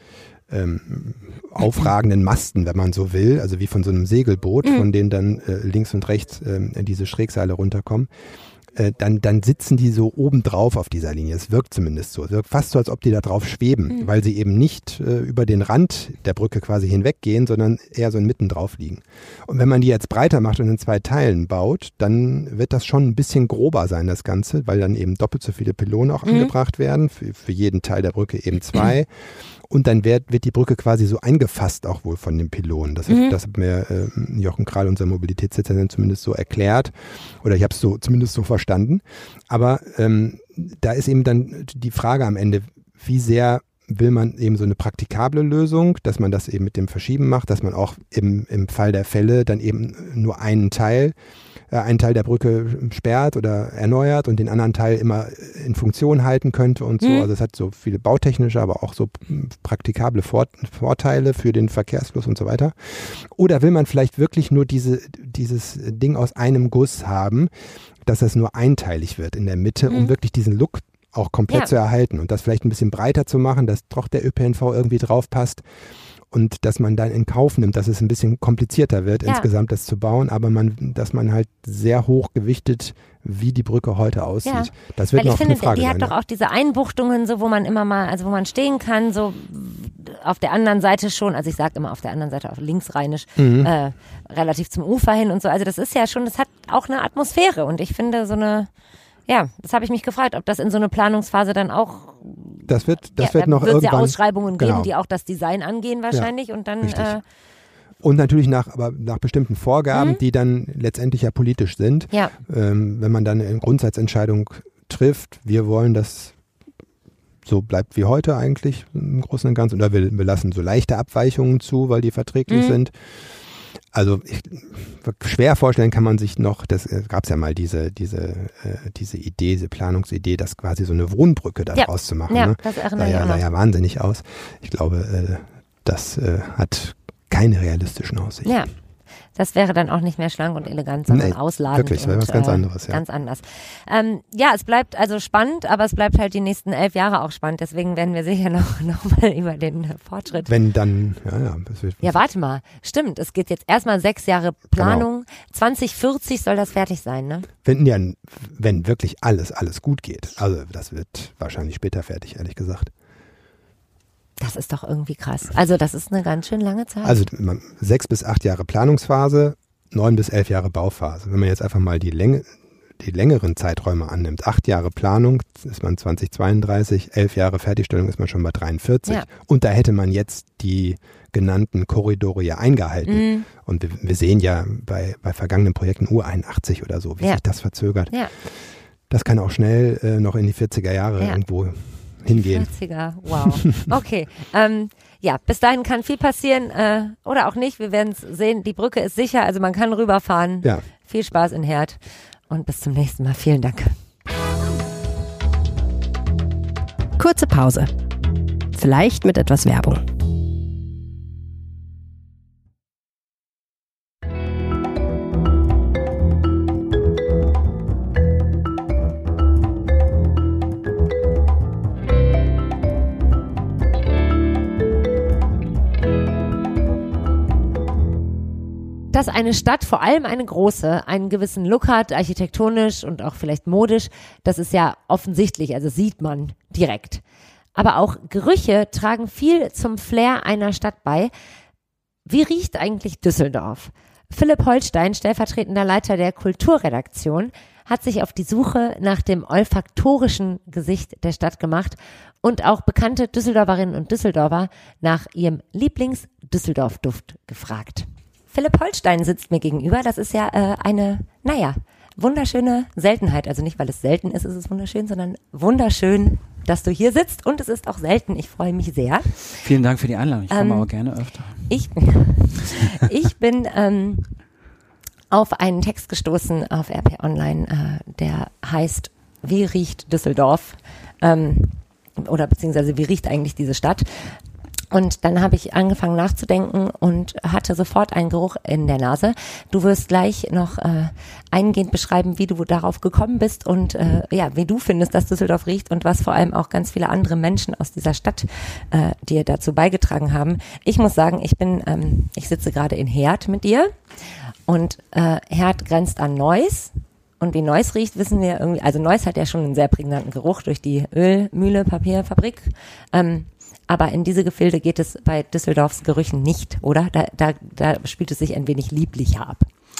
ähm, aufragenden Masten, wenn man so will, also wie von so einem Segelboot, mhm. von denen dann äh, links und rechts äh, diese Schrägseile runterkommen. Dann, dann sitzen die so obendrauf auf dieser Linie. Es wirkt zumindest so. Es wirkt fast so, als ob die da drauf schweben, mhm. weil sie eben nicht äh, über den Rand der Brücke quasi hinweggehen, sondern eher so mitten drauf liegen. Und wenn man die jetzt breiter macht und in zwei Teilen baut, dann wird das schon ein bisschen grober sein, das Ganze, weil dann eben doppelt so viele Pylone auch mhm. angebracht werden, für, für jeden Teil der Brücke eben zwei. Mhm. Und dann wird, wird die Brücke quasi so eingefasst auch wohl von den Pylonen. Das, mhm. das hat mir äh, Jochen Kral, unser Mobilitätsdezernent, zumindest so erklärt. Oder ich habe es so, zumindest so verstanden. Aber ähm, da ist eben dann die Frage am Ende, wie sehr will man eben so eine praktikable Lösung, dass man das eben mit dem Verschieben macht, dass man auch im, im Fall der Fälle dann eben nur einen Teil, äh, einen Teil der Brücke sperrt oder erneuert und den anderen Teil immer in Funktion halten könnte und so. Mhm. Also es hat so viele bautechnische, aber auch so praktikable Vor- Vorteile für den Verkehrsfluss und so weiter. Oder will man vielleicht wirklich nur diese, dieses Ding aus einem Guss haben, dass das nur einteilig wird in der Mitte, mhm. um wirklich diesen Look auch komplett ja. zu erhalten und das vielleicht ein bisschen breiter zu machen, dass doch der Ö P N V irgendwie drauf passt und dass man dann in Kauf nimmt, dass es ein bisschen komplizierter wird, ja. insgesamt das zu bauen, aber man, dass man halt sehr hoch gewichtet, wie die Brücke heute aussieht. Ja. Das wird Weil noch ich finde, eine Frage die sein. hat doch auch diese Einbuchtungen, so wo man immer mal, also wo man stehen kann, so auf der anderen Seite schon, also ich sage immer auf der anderen Seite, auf linksrheinisch, mhm. äh, relativ zum Ufer hin und so. Also das ist ja schon, das hat auch eine Atmosphäre und ich finde so eine Ja, das habe ich mich gefragt, ob das in so eine Planungsphase dann auch. Das wird, das ja, wird noch irgendwann. Es wird ja irgendwann. Ausschreibungen geben, genau. die auch das Design angehen wahrscheinlich ja, und dann. Äh, und natürlich nach, aber nach bestimmten Vorgaben, mhm. die dann letztendlich ja politisch sind. Ja. Ähm, wenn man dann eine Grundsatzentscheidung trifft, wir wollen, dass so bleibt wie heute eigentlich im Großen und Ganzen, oder wir, wir lassen so leichte Abweichungen zu, weil die verträglich mhm. sind. Also ich, schwer vorstellen kann man sich noch, das gab es ja mal diese diese äh, diese Idee, diese Planungsidee, das quasi so eine Wohnbrücke daraus ja. zu machen. Ja, ne? das erinnere sah ja, ich auch sah ja wahnsinnig aus. Ich glaube, äh, das äh, hat keine realistischen Aussichten. Ja. Das wäre dann auch nicht mehr schlank und elegant, sondern nee, ausladend. Wirklich, das wäre was ganz anderes. Ja. Ganz anders. Ähm, ja, es bleibt also spannend, aber es bleibt halt die nächsten elf Jahre auch spannend. Deswegen werden wir sicher noch, noch mal über den Fortschritt. Wenn dann, ja, ja. Das wird, ja, warte mal. Stimmt, es geht jetzt erstmal sechs Jahre Planung. Genau. zwanzig vierzig soll das fertig sein, ne? Wenn, ja, wenn wirklich alles, alles gut geht. Also das wird wahrscheinlich später fertig, ehrlich gesagt. Das ist doch irgendwie krass. Also das ist eine ganz schön lange Zeit. Also sechs bis acht Jahre Planungsphase, neun bis elf Jahre Bauphase. Wenn man jetzt einfach mal die Länge, die längeren Zeiträume annimmt, acht Jahre Planung ist man zwanzig zweiunddreißig, elf Jahre Fertigstellung ist man schon bei dreiundvierzig. Ja. Und da hätte man jetzt die genannten Korridore ja eingehalten. Mhm. Und wir, wir sehen ja bei, bei vergangenen Projekten U einundachtzig oder so, wie ja. sich das verzögert. Ja. Das kann auch schnell äh, noch in die vierziger Jahre ja. irgendwo hingehen. vierziger, wow. Okay, ähm, ja, bis dahin kann viel passieren äh, oder auch nicht. Wir werden es sehen. Die Brücke ist sicher, also man kann rüberfahren. Ja. Viel Spaß in Herd und bis zum nächsten Mal. Vielen Dank. Kurze Pause. Vielleicht mit etwas Werbung. Dass eine Stadt, vor allem eine große, einen gewissen Look hat, architektonisch und auch vielleicht modisch, das ist ja offensichtlich, also sieht man direkt. Aber auch Gerüche tragen viel zum Flair einer Stadt bei. Wie riecht eigentlich Düsseldorf? Philipp Holstein, stellvertretender Leiter der Kulturredaktion, hat sich auf die Suche nach dem olfaktorischen Gesicht der Stadt gemacht und auch bekannte Düsseldorferinnen und Düsseldorfer nach ihrem Lieblings-Düsseldorf-Duft gefragt. Philipp Holstein sitzt mir gegenüber. Das ist ja äh, eine, naja, wunderschöne Seltenheit. Also nicht, weil es selten ist, ist es wunderschön, sondern wunderschön, dass du hier sitzt. Und es ist auch selten. Ich freue mich sehr. Vielen Dank für die Einladung. Ich komme ähm, aber gerne öfter. Ich, ich bin ähm, auf einen Text gestoßen auf R P Online, äh, der heißt, wie riecht Düsseldorf? Ähm, oder beziehungsweise, wie riecht eigentlich diese Stadt? Und dann habe ich angefangen nachzudenken und hatte sofort einen Geruch in der Nase. Du wirst gleich noch äh, eingehend beschreiben, wie du darauf gekommen bist und äh, ja, wie du findest, dass Düsseldorf riecht und was vor allem auch ganz viele andere Menschen aus dieser Stadt äh, dir dazu beigetragen haben. Ich muss sagen, ich bin, ähm, ich sitze gerade in Herd mit dir und äh, Herd grenzt an Neuss. Und wie Neuss riecht, wissen wir irgendwie, also Neuss hat ja schon einen sehr prägnanten Geruch durch die Ölmühle, Papierfabrik. Ähm, Aber in diese Gefilde geht es bei Düsseldorfs Gerüchen nicht, oder? Da, da, da spielt es sich ein wenig lieblicher ab.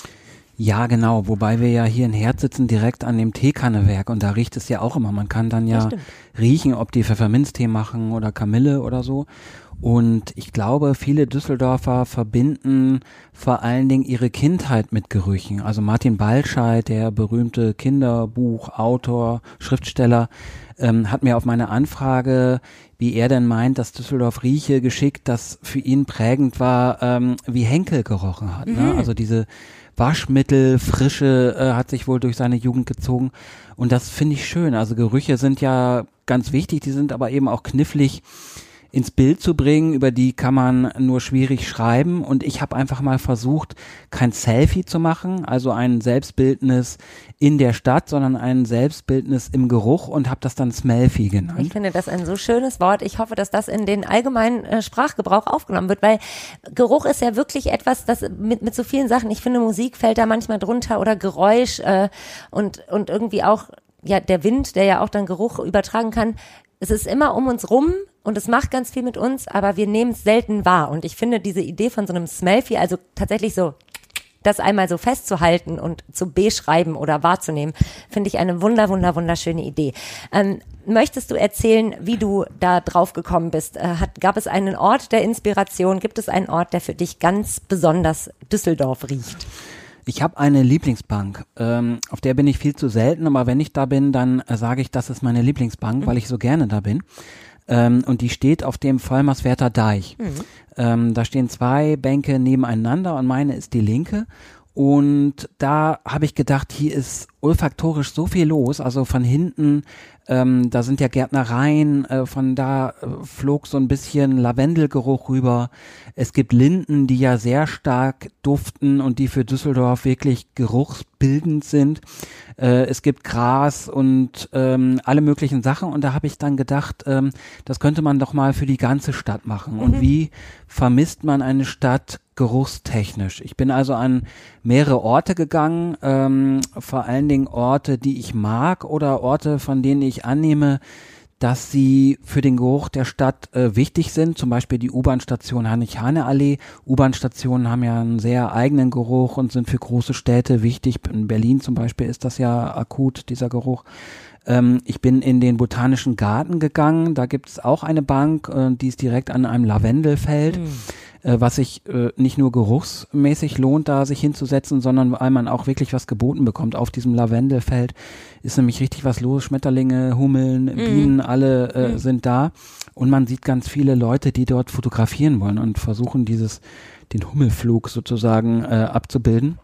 Ja, genau. Wobei wir ja hier in Herd sitzen, direkt an dem Teekannewerk. Und da riecht es ja auch immer. Man kann dann ja riechen, ob die Pfefferminztee machen oder Kamille oder so. Und ich glaube, viele Düsseldorfer verbinden vor allen Dingen ihre Kindheit mit Gerüchen. Also Martin Baltscheid, der berühmte Kinderbuchautor, Schriftsteller, ähm, hat mir auf meine Anfrage, wie er denn meint, dass Düsseldorf rieche, geschickt, dass für ihn prägend war, ähm, wie Henkel gerochen hat. Mhm. Ne? Also diese Waschmittel, Frische äh, hat sich wohl durch seine Jugend gezogen. Und das finde ich schön. Also Gerüche sind ja ganz wichtig, die sind aber eben auch knifflig ins Bild zu bringen, über die kann man nur schwierig schreiben und ich habe einfach mal versucht, kein Selfie zu machen, also ein Selbstbildnis in der Stadt, sondern ein Selbstbildnis im Geruch und habe das dann Smelfie genannt. Ich finde das ein so schönes Wort. Ich hoffe, dass das in den allgemeinen äh, Sprachgebrauch aufgenommen wird, weil Geruch ist ja wirklich etwas, das mit mit so vielen Sachen, ich finde Musik fällt da manchmal drunter oder Geräusch äh, und und irgendwie auch ja der Wind, der ja auch dann Geruch übertragen kann. Es ist immer um uns rum und es macht ganz viel mit uns, aber wir nehmen es selten wahr. Und ich finde diese Idee von so einem Smelfie, also tatsächlich so das einmal so festzuhalten und zu beschreiben oder wahrzunehmen, finde ich eine wunder, wunder, wunderschöne Idee. Ähm, möchtest du erzählen, wie du da drauf gekommen bist? Äh, hat, gab es einen Ort der Inspiration? Gibt es einen Ort, der für dich ganz besonders Düsseldorf riecht? Ich habe eine Lieblingsbank, ähm, auf der bin ich viel zu selten, aber wenn ich da bin, dann äh, sage ich, das ist meine Lieblingsbank, mhm. weil ich so gerne da bin. Ähm, und die steht auf dem Vollmerswerther Deich. Mhm. Ähm, da stehen zwei Bänke nebeneinander und meine ist die linke. Und da habe ich gedacht, hier ist olfaktorisch so viel los, also von hinten, ähm, da sind ja Gärtnereien, äh, von da äh, flog so ein bisschen Lavendelgeruch rüber. Es gibt Linden, die ja sehr stark duften und die für Düsseldorf wirklich geruchsbildend sind. Äh, es gibt Gras und ähm, alle möglichen Sachen und da habe ich dann gedacht, ähm, das könnte man doch mal für die ganze Stadt machen. Mhm. Und wie vermisst man eine Stadt geruchstechnisch? Ich bin also an mehrere Orte gegangen, ähm, vor allen Dingen Orte, die ich mag oder Orte, von denen ich annehme, dass sie für den Geruch der Stadt äh, wichtig sind, zum Beispiel die U-Bahn-Station Heinrich-Heine-Allee. U-Bahn-Stationen haben ja einen sehr eigenen Geruch und sind für große Städte wichtig. In Berlin zum Beispiel ist das ja akut, dieser Geruch. Ähm, ich bin in den Botanischen Garten gegangen, da gibt es auch eine Bank, äh, die ist direkt an einem Lavendelfeld. Mhm. Was sich äh, nicht nur geruchsmäßig lohnt, da sich hinzusetzen, sondern weil man auch wirklich was geboten bekommt. Auf diesem Lavendelfeld ist nämlich richtig was los. Schmetterlinge, Hummeln, mm. Bienen, alle äh, mm. sind da. Und man sieht ganz viele Leute, die dort fotografieren wollen und versuchen, dieses den Hummelflug sozusagen äh, abzubilden.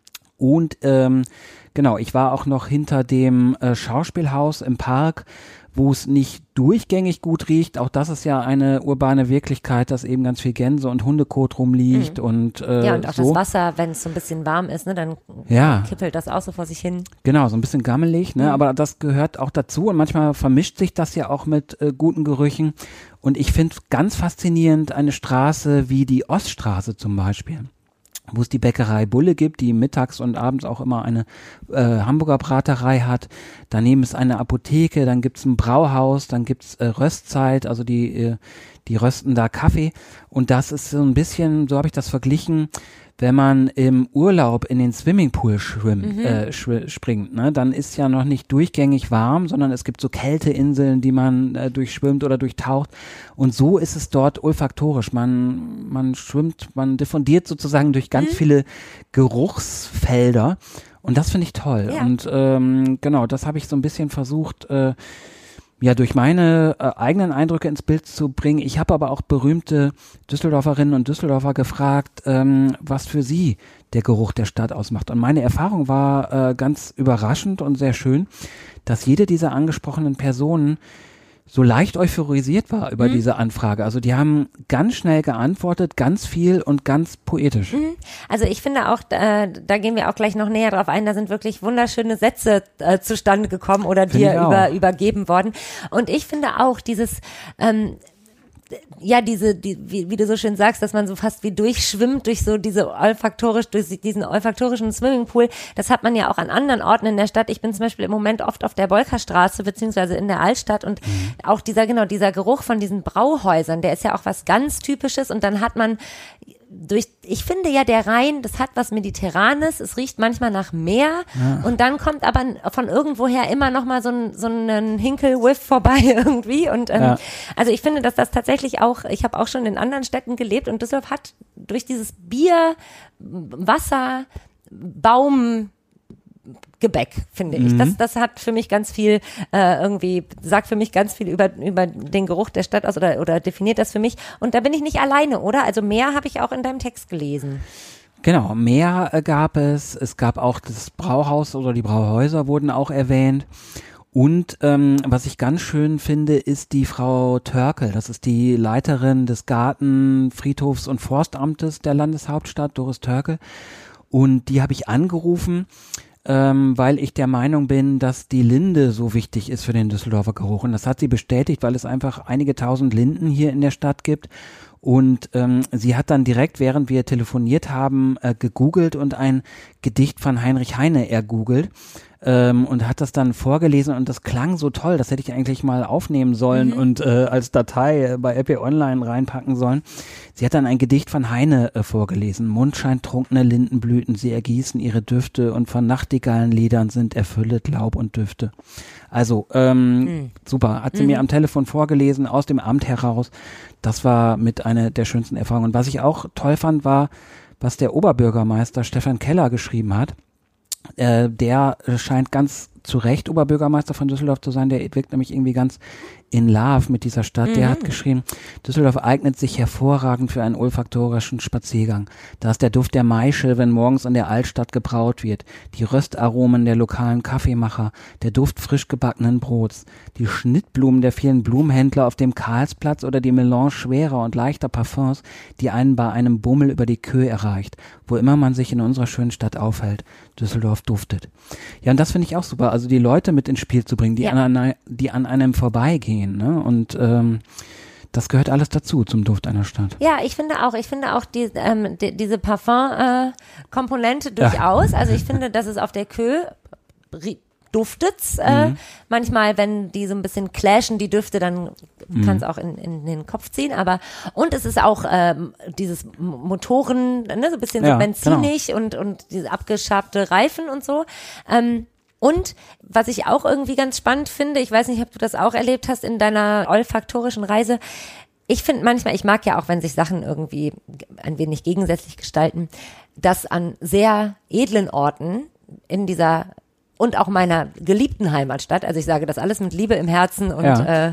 Und ähm, genau, ich war auch noch hinter dem äh, Schauspielhaus im Park, wo es nicht durchgängig gut riecht. Auch das ist ja eine urbane Wirklichkeit, dass eben ganz viel Gänse und Hundekot rumliegt. Mhm. Und, äh, ja, und auch so. Das Wasser, wenn es so ein bisschen warm ist, ne, dann ja. kippelt das auch so vor sich hin. Genau, so ein bisschen gammelig, ne? Mhm. Aber das gehört auch dazu und manchmal vermischt sich das ja auch mit äh, guten Gerüchen. Und ich finde ganz faszinierend eine Straße wie die Oststraße zum Beispiel, wo es die Bäckerei Bulle gibt, die mittags und abends auch immer eine äh, Hamburger Braterei hat. Daneben ist eine Apotheke, dann gibt's ein Brauhaus, dann gibt's äh, Röstzeit, also die äh, die rösten da Kaffee. Und das ist so ein bisschen, so habe ich das verglichen, wenn man im Urlaub in den Swimmingpool schwimmt, mhm. äh, schw- springt, ne, dann ist ja noch nicht durchgängig warm, sondern es gibt so Kälteinseln, die man äh, durchschwimmt oder durchtaucht. Und so ist es dort olfaktorisch. Man, man schwimmt, man diffundiert sozusagen durch ganz mhm. viele Geruchsfelder. Und das finde ich toll. Ja. Und ähm, genau, das habe ich so ein bisschen versucht, äh, ja, durch meine äh, eigenen Eindrücke ins Bild zu bringen. Ich habe aber auch berühmte Düsseldorferinnen und Düsseldorfer gefragt, ähm, was für sie der Geruch der Stadt ausmacht. Und meine Erfahrung war äh, ganz überraschend und sehr schön, dass jede dieser angesprochenen Personen so leicht euphorisiert war über mhm. diese Anfrage. Also die haben ganz schnell geantwortet, ganz viel und ganz poetisch. Mhm. Also ich finde auch, äh, da gehen wir auch gleich noch näher drauf ein, da sind wirklich wunderschöne Sätze äh, zustande gekommen oder dir über, übergeben worden. Und ich finde auch dieses ähm, ja, diese, die, wie, wie du so schön sagst, dass man so fast wie durchschwimmt durch so diese olfaktorisch, durch diesen olfaktorischen Swimmingpool. Das hat man ja auch an anderen Orten in der Stadt. Ich bin zum Beispiel im Moment oft auf der Bolkerstraße beziehungsweise in der Altstadt und mhm. auch dieser, genau, dieser Geruch von diesen Brauhäusern, der ist ja auch was ganz Typisches und dann hat man durch, ich finde ja, der Rhein, das hat was Mediterranes, es riecht manchmal nach Meer ja. und dann kommt aber von irgendwoher immer noch mal so ein, so ein Hinkel-Whiff vorbei irgendwie und ähm, ja. also ich finde, dass das tatsächlich auch, ich habe auch schon in anderen Städten gelebt und Düsseldorf hat durch dieses Bier, Wasser, Baum, Gebäck, finde ich. Mhm. Das, das hat für mich ganz viel, äh, irgendwie, sagt für mich ganz viel über, über den Geruch der Stadt aus oder, oder definiert das für mich. Und da bin ich nicht alleine, oder? Also mehr habe ich auch in deinem Text gelesen. Genau, mehr äh, gab es. Es gab auch das Brauhaus oder die Brauhäuser wurden auch erwähnt. Und ähm, was ich ganz schön finde, ist die Frau Törkel. Das ist die Leiterin des Garten-, Friedhofs- und Forstamtes der Landeshauptstadt, Doris Törkel. Und die habe ich angerufen, ähm, weil ich der Meinung bin, dass die Linde so wichtig ist für den Düsseldorfer Geruch. Und das hat sie bestätigt, weil es einfach einige tausend Linden hier in der Stadt gibt. Und ähm, sie hat dann direkt, während wir telefoniert haben, äh, gegoogelt und ein Gedicht von Heinrich Heine ergoogelt. Ähm, und hat das dann vorgelesen und das klang so toll, das hätte ich eigentlich mal aufnehmen sollen mhm. und äh, als Datei bei R P Online reinpacken sollen. Sie hat dann ein Gedicht von Heine äh, vorgelesen. Mondscheintrunkene Lindenblüten, sie ergießen ihre Düfte und von Nachtigallenliedern sind erfüllet Laub und Düfte. Also, ähm, mhm. super. Hat sie mhm. mir am Telefon vorgelesen, aus dem Amt heraus. Das war mit einer der schönsten Erfahrungen. Und was ich auch toll fand, war, was der Oberbürgermeister Stefan Keller geschrieben hat. Äh, der scheint ganz zu Recht Oberbürgermeister von Düsseldorf zu sein, der wirkt nämlich irgendwie ganz in love mit dieser Stadt. Mhm. Der hat geschrieben, Düsseldorf eignet sich hervorragend für einen olfaktorischen Spaziergang. Da ist der Duft der Maische, wenn morgens in der Altstadt gebraut wird, die Röstaromen der lokalen Kaffeemacher, der Duft frisch gebackenen Brots, die Schnittblumen der vielen Blumenhändler auf dem Karlsplatz oder die Melange schwerer und leichter Parfums, die einen bei einem Bummel über die Queue erreicht, wo immer man sich in unserer schönen Stadt aufhält. Düsseldorf duftet. Ja, und das finde ich auch super. Also die Leute mit ins Spiel zu bringen, die, ja. an, die an einem vorbeigehen. Ne? Und ähm, das gehört alles dazu zum Duft einer Stadt. Ja, ich finde auch, ich finde auch die, ähm, die, diese Parfum-Komponente äh, durchaus. Ja. Also ich finde, dass es auf der Queue duftet's. Äh, mhm. Manchmal, wenn die so ein bisschen clashen, die Düfte, dann mhm. kann es auch in, in den Kopf ziehen. Aber und es ist auch ähm, dieses Motoren, ne, so ein bisschen ja, so benzinig genau. und und diese abgeschabte Reifen und so. Ähm, und was ich auch irgendwie ganz spannend finde, ich weiß nicht, ob du das auch erlebt hast in deiner olfaktorischen Reise. Ich finde manchmal, ich mag ja auch, wenn sich Sachen irgendwie ein wenig gegensätzlich gestalten, dass an sehr edlen Orten in dieser und auch meiner geliebten Heimatstadt, also ich sage das alles mit Liebe im Herzen und ja. äh,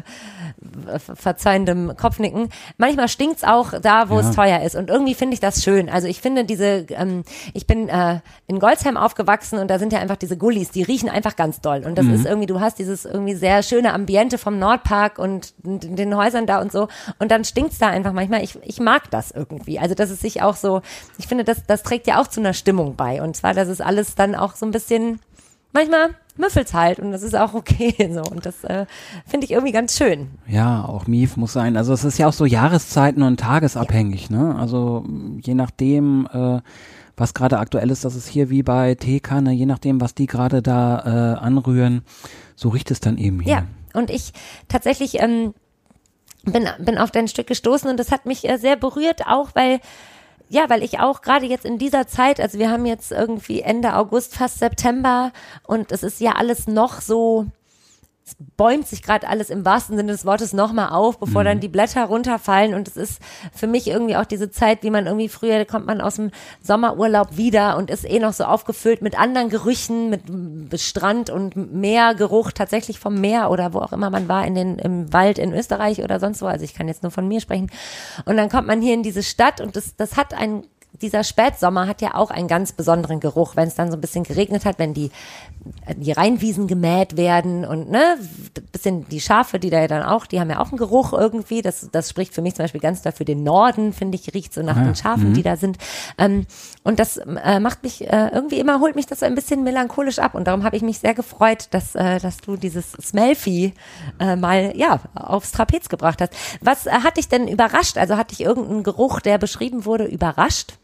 verzeihendem Kopfnicken. Manchmal stinkt's auch da, wo ja. es teuer ist und irgendwie finde ich das schön. Also ich finde diese, ähm, ich bin äh, in Golzheim aufgewachsen und da sind ja einfach diese Gullis, die riechen einfach ganz doll und das mhm. ist irgendwie, du hast dieses irgendwie sehr schöne Ambiente vom Nordpark und den Häusern da und so und dann stinkt's da einfach manchmal. Ich, ich mag das irgendwie. Also dass es sich auch so, ich finde, das, das trägt ja auch zu einer Stimmung bei und zwar, dass es alles dann auch so ein bisschen manchmal müffelt's halt und das ist auch okay so und das äh, finde ich irgendwie ganz schön. Ja, auch Mief muss sein. Also es ist ja auch so Jahreszeiten und tagesabhängig, ja. ne? Also je nachdem, äh, was gerade aktuell ist, das ist hier wie bei Teekanne, je nachdem, was die gerade da äh, anrühren, so riecht es dann eben hier. Ja, und ich tatsächlich ähm, bin, bin auf dein Stück gestoßen und das hat mich äh, sehr berührt, auch weil Ja, weil ich auch gerade jetzt in dieser Zeit, also wir haben jetzt irgendwie Ende August, fast September und es ist ja alles noch so, es bäumt sich gerade alles im wahrsten Sinne des Wortes nochmal auf, bevor mhm. dann die Blätter runterfallen und es ist für mich irgendwie auch diese Zeit, wie man irgendwie früher, da kommt man aus dem Sommerurlaub wieder und ist eh noch so aufgefüllt mit anderen Gerüchen, mit Strand und Meergeruch, tatsächlich vom Meer oder wo auch immer man war, in den, im Wald in Österreich oder sonst wo, also ich kann jetzt nur von mir sprechen und dann kommt man hier in diese Stadt und das, das hat ein dieser Spätsommer hat ja auch einen ganz besonderen Geruch, wenn es dann so ein bisschen geregnet hat, wenn die die Rheinwiesen gemäht werden und ne, bisschen die Schafe, die da ja dann auch, die haben ja auch einen Geruch irgendwie, das das spricht für mich zum Beispiel ganz doll für den Norden, finde ich, riecht so nach ja. den Schafen, mhm. die da sind ähm, und das äh, macht mich äh, irgendwie immer, holt mich das so ein bisschen melancholisch ab und darum habe ich mich sehr gefreut, dass äh, dass du dieses Smellvieh äh, mal ja aufs Trapez gebracht hast. Was äh, hat dich denn überrascht? Also hat dich irgendein Geruch, der beschrieben wurde, überrascht?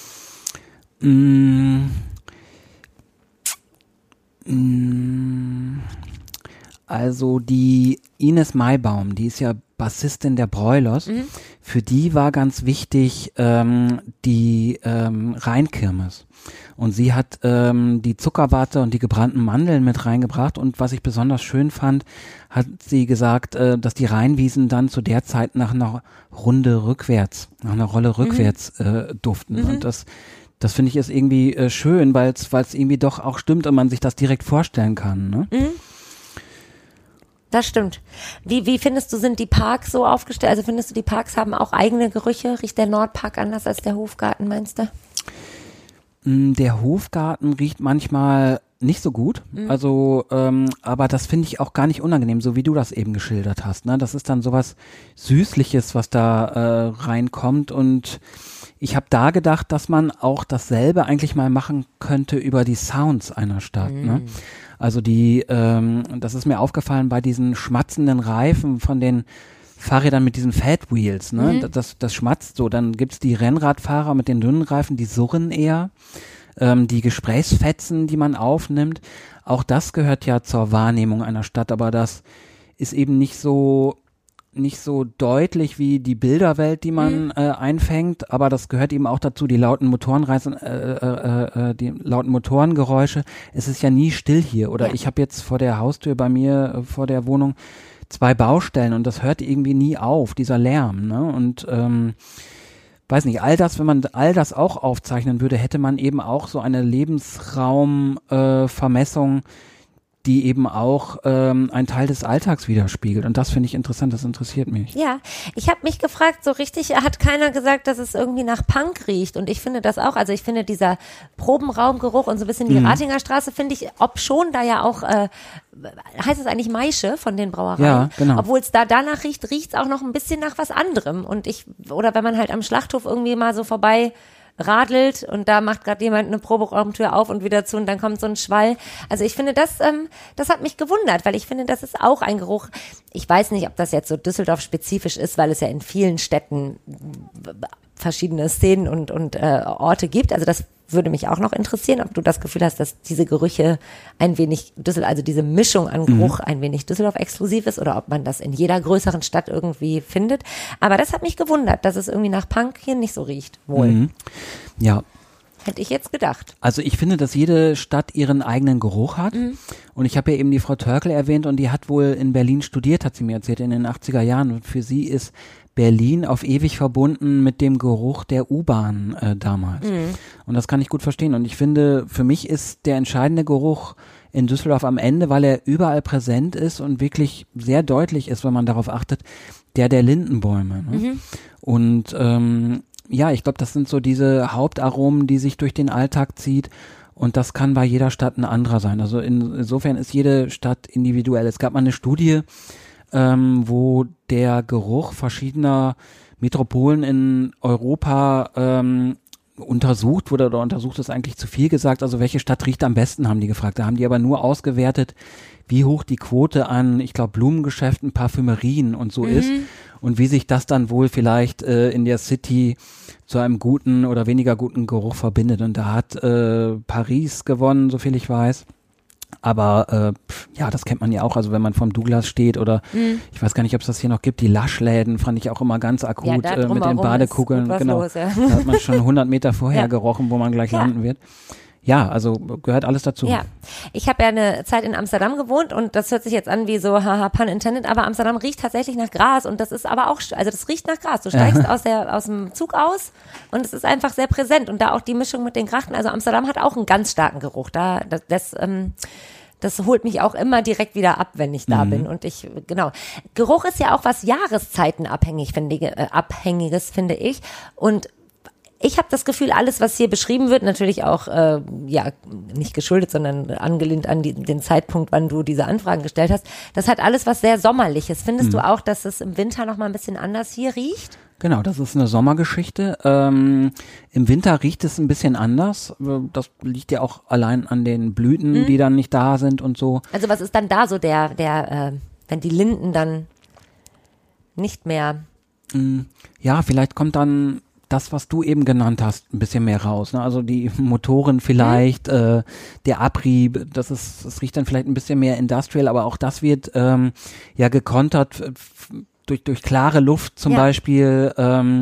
Mm. Also die Ines Maibaum, die ist ja Bassistin der Broilers, mhm. für die war ganz wichtig ähm, die ähm, Rheinkirmes. Und sie hat ähm, die Zuckerwatte und die gebrannten Mandeln mit reingebracht und was ich besonders schön fand, hat sie gesagt, äh, dass die Rheinwiesen dann zu der Zeit nach einer Runde rückwärts, nach einer Rolle rückwärts mhm. äh, duften. Mhm. Und das Das finde ich ist irgendwie äh, schön, weil es irgendwie doch auch stimmt und man sich das direkt vorstellen kann. Ne? Mhm. Das stimmt. Wie, wie findest du, sind die Parks so aufgestellt? Also findest du, die Parks haben auch eigene Gerüche? Riecht der Nordpark anders als der Hofgarten, meinst du? Der Hofgarten riecht manchmal nicht so gut, mhm. also ähm, aber das finde ich auch gar nicht unangenehm, so wie du das eben geschildert hast. Ne? Das ist dann sowas Süßliches, was da äh, reinkommt und ich habe da gedacht, dass man auch dasselbe eigentlich mal machen könnte über die Sounds einer Stadt. Mhm. Ne? Also die, ähm, das ist mir aufgefallen bei diesen schmatzenden Reifen von den Fahrrädern mit diesen Fat Wheels. Ne? Mhm. Das, das schmatzt so. Dann gibt's die Rennradfahrer mit den dünnen Reifen, die surren eher. Ähm, die Gesprächsfetzen, die man aufnimmt. Auch das gehört ja zur Wahrnehmung einer Stadt, aber das ist eben nicht so nicht so deutlich wie die Bilderwelt, die man mhm. äh, einfängt, aber das gehört eben auch dazu, die lauten Motorenreißen, äh, äh, äh, die lauten Motorengeräusche. Es ist ja nie still hier. Oder ja. ich habe jetzt vor der Haustür bei mir, äh, vor der Wohnung, zwei Baustellen und das hört irgendwie nie auf, dieser Lärm. Ne? Und ähm, weiß nicht, all das, wenn man all das auch aufzeichnen würde, hätte man eben auch so eine Lebensraumvermessung, äh, die eben auch ähm, ein Teil des Alltags widerspiegelt. Und das finde ich interessant, das interessiert mich. Ja, ich habe mich gefragt, so richtig hat keiner gesagt, dass es irgendwie nach Punk riecht. Und ich finde das auch, also ich finde dieser Probenraumgeruch und so ein bisschen die mhm. Ratinger Straße, finde ich, ob schon da ja auch, äh, heißt es eigentlich Maische von den Brauereien? Ja, genau. Obwohl es da danach riecht, riecht es auch noch ein bisschen nach was anderem. Und ich, oder wenn man halt am Schlachthof irgendwie mal so vorbei radelt und da macht gerade jemand eine Proberaumtür auf und wieder zu und dann kommt so ein Schwall. Also ich finde, das ähm, das hat mich gewundert, weil ich finde, das ist auch ein Geruch. Ich weiß nicht, ob das jetzt so Düsseldorf-spezifisch ist, weil es ja in vielen Städten verschiedene Szenen und und äh, Orte gibt. Also das würde mich auch noch interessieren, ob du das Gefühl hast, dass diese Gerüche ein wenig Düsseldorf, also diese Mischung an Geruch mhm. ein wenig Düsseldorf exklusiv ist oder ob man das in jeder größeren Stadt irgendwie findet. Aber das hat mich gewundert, dass es irgendwie nach Punk hier nicht so riecht. Wohl. Mhm. Ja. Hätte ich jetzt gedacht. Also ich finde, dass jede Stadt ihren eigenen Geruch hat. Mhm. Und ich habe ja eben die Frau Törkel erwähnt und die hat wohl in Berlin studiert, hat sie mir erzählt, in den achtziger Jahren. Und für sie ist Berlin auf ewig verbunden mit dem Geruch der U-Bahn äh, damals. Mhm. Und das kann ich gut verstehen. Und ich finde, für mich ist der entscheidende Geruch in Düsseldorf am Ende, weil er überall präsent ist und wirklich sehr deutlich ist, wenn man darauf achtet, der der Lindenbäume. Ne? Mhm. Und ähm, ja, ich glaube, das sind so diese Hauptaromen, die sich durch den Alltag zieht. Und das kann bei jeder Stadt ein anderer sein. Also in, insofern ist jede Stadt individuell. Es gab mal eine Studie, ähm, wo der Geruch verschiedener Metropolen in Europa ähm, untersucht wurde, oder untersucht ist eigentlich zu viel gesagt, also welche Stadt riecht am besten, haben die gefragt. Da haben die aber nur ausgewertet, wie hoch die Quote an, ich glaube, Blumengeschäften, Parfümerien und so mhm. ist und wie sich das dann wohl vielleicht äh, in der City zu einem guten oder weniger guten Geruch verbindet. Und da hat äh, Paris gewonnen, soviel ich weiß. Aber äh, ja, das kennt man ja auch, also wenn man vom Douglas steht oder mhm. ich weiß gar nicht, ob es das hier noch gibt, die Laschläden fand ich auch immer ganz akut ja, äh, mit den Badekugeln, genau, los, ja. Da hat man schon hundert Meter vorher ja. gerochen, wo man gleich ja. landen wird. Ja, also gehört alles dazu. Ja, ich habe ja eine Zeit in Amsterdam gewohnt und das hört sich jetzt an wie so, haha, pun intended, aber Amsterdam riecht tatsächlich nach Gras und das ist aber auch, also das riecht nach Gras. Du steigst ja. aus der aus dem Zug aus und es ist einfach sehr präsent und da auch die Mischung mit den Grachten. Also Amsterdam hat auch einen ganz starken Geruch. Da das, das ähm, Das holt mich auch immer direkt wieder ab, wenn ich da mhm. bin. Und ich, genau. Geruch ist ja auch was Jahreszeitenabhängig, finde ich, äh, abhängiges, finde ich. Und ich habe das Gefühl, alles, was hier beschrieben wird, natürlich auch, äh, ja, nicht geschuldet, sondern angelehnt an die, den Zeitpunkt, wann du diese Anfragen gestellt hast, das hat alles was sehr Sommerliches. Findest mhm. du auch, dass es im Winter noch mal ein bisschen anders hier riecht? Genau, das ist eine Sommergeschichte. Ähm, im Winter riecht es ein bisschen anders. Das liegt ja auch allein an den Blüten, mhm. die dann nicht da sind und so. Also was ist dann da so der, der, äh, wenn die Linden dann nicht mehr... Ja, vielleicht kommt dann das, was du eben genannt hast, ein bisschen mehr raus. Ne? Also die Motoren vielleicht, mhm. äh, der Abrieb, das ist, das riecht dann vielleicht ein bisschen mehr industrial, aber auch das wird ähm, ja gekontert f- durch durch klare Luft zum ja. Beispiel. Ähm,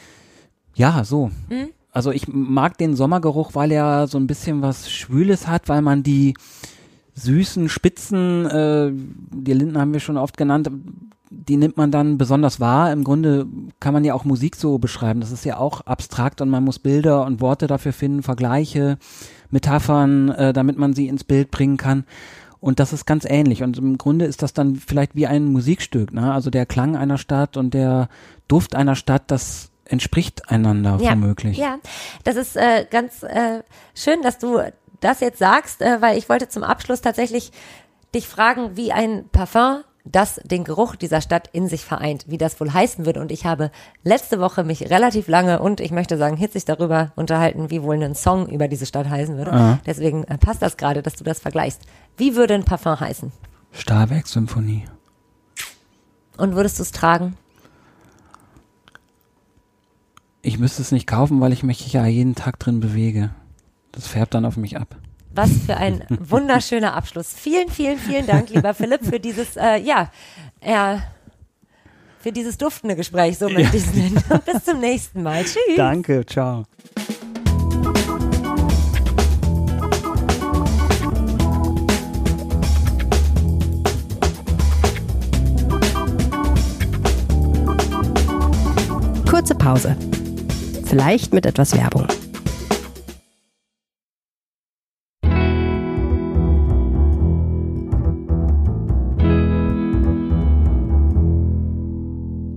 ja, so. Mhm. Also ich mag den Sommergeruch, weil er so ein bisschen was Schwüles hat, weil man die süßen Spitzen, äh, die Linden haben wir schon oft genannt, die nimmt man dann besonders wahr. Im Grunde kann man ja auch Musik so beschreiben. Das ist ja auch abstrakt und man muss Bilder und Worte dafür finden, Vergleiche, Metaphern, äh, damit man sie ins Bild bringen kann. Und das ist ganz ähnlich. Und im Grunde ist das dann vielleicht wie ein Musikstück, ne? Also der Klang einer Stadt und der Duft einer Stadt, das entspricht einander ja, womöglich. Ja, das ist äh, ganz äh, schön, dass du das jetzt sagst, äh, weil ich wollte zum Abschluss tatsächlich dich fragen, wie ein Parfum das den Geruch dieser Stadt in sich vereint, wie das wohl heißen würde. Und ich habe letzte Woche mich relativ lange und ich möchte sagen hitzig darüber unterhalten, wie wohl ein Song über diese Stadt heißen würde. Aha. Deswegen äh, passt das gerade, dass du das vergleichst. Wie würde ein Parfum heißen? Stahlwerk-Symphonie. Und würdest du es tragen? Ich müsste es nicht kaufen, weil ich mich ja jeden Tag drin bewege. Das färbt dann auf mich ab. Was für ein wunderschöner Abschluss. Vielen, vielen, vielen Dank, lieber Philipp, für dieses, äh, ja, äh, für dieses duftende Gespräch, so möchte ich es nennen. Und bis zum nächsten Mal. Tschüss. Danke, ciao. Kurze Pause. Vielleicht mit etwas Werbung.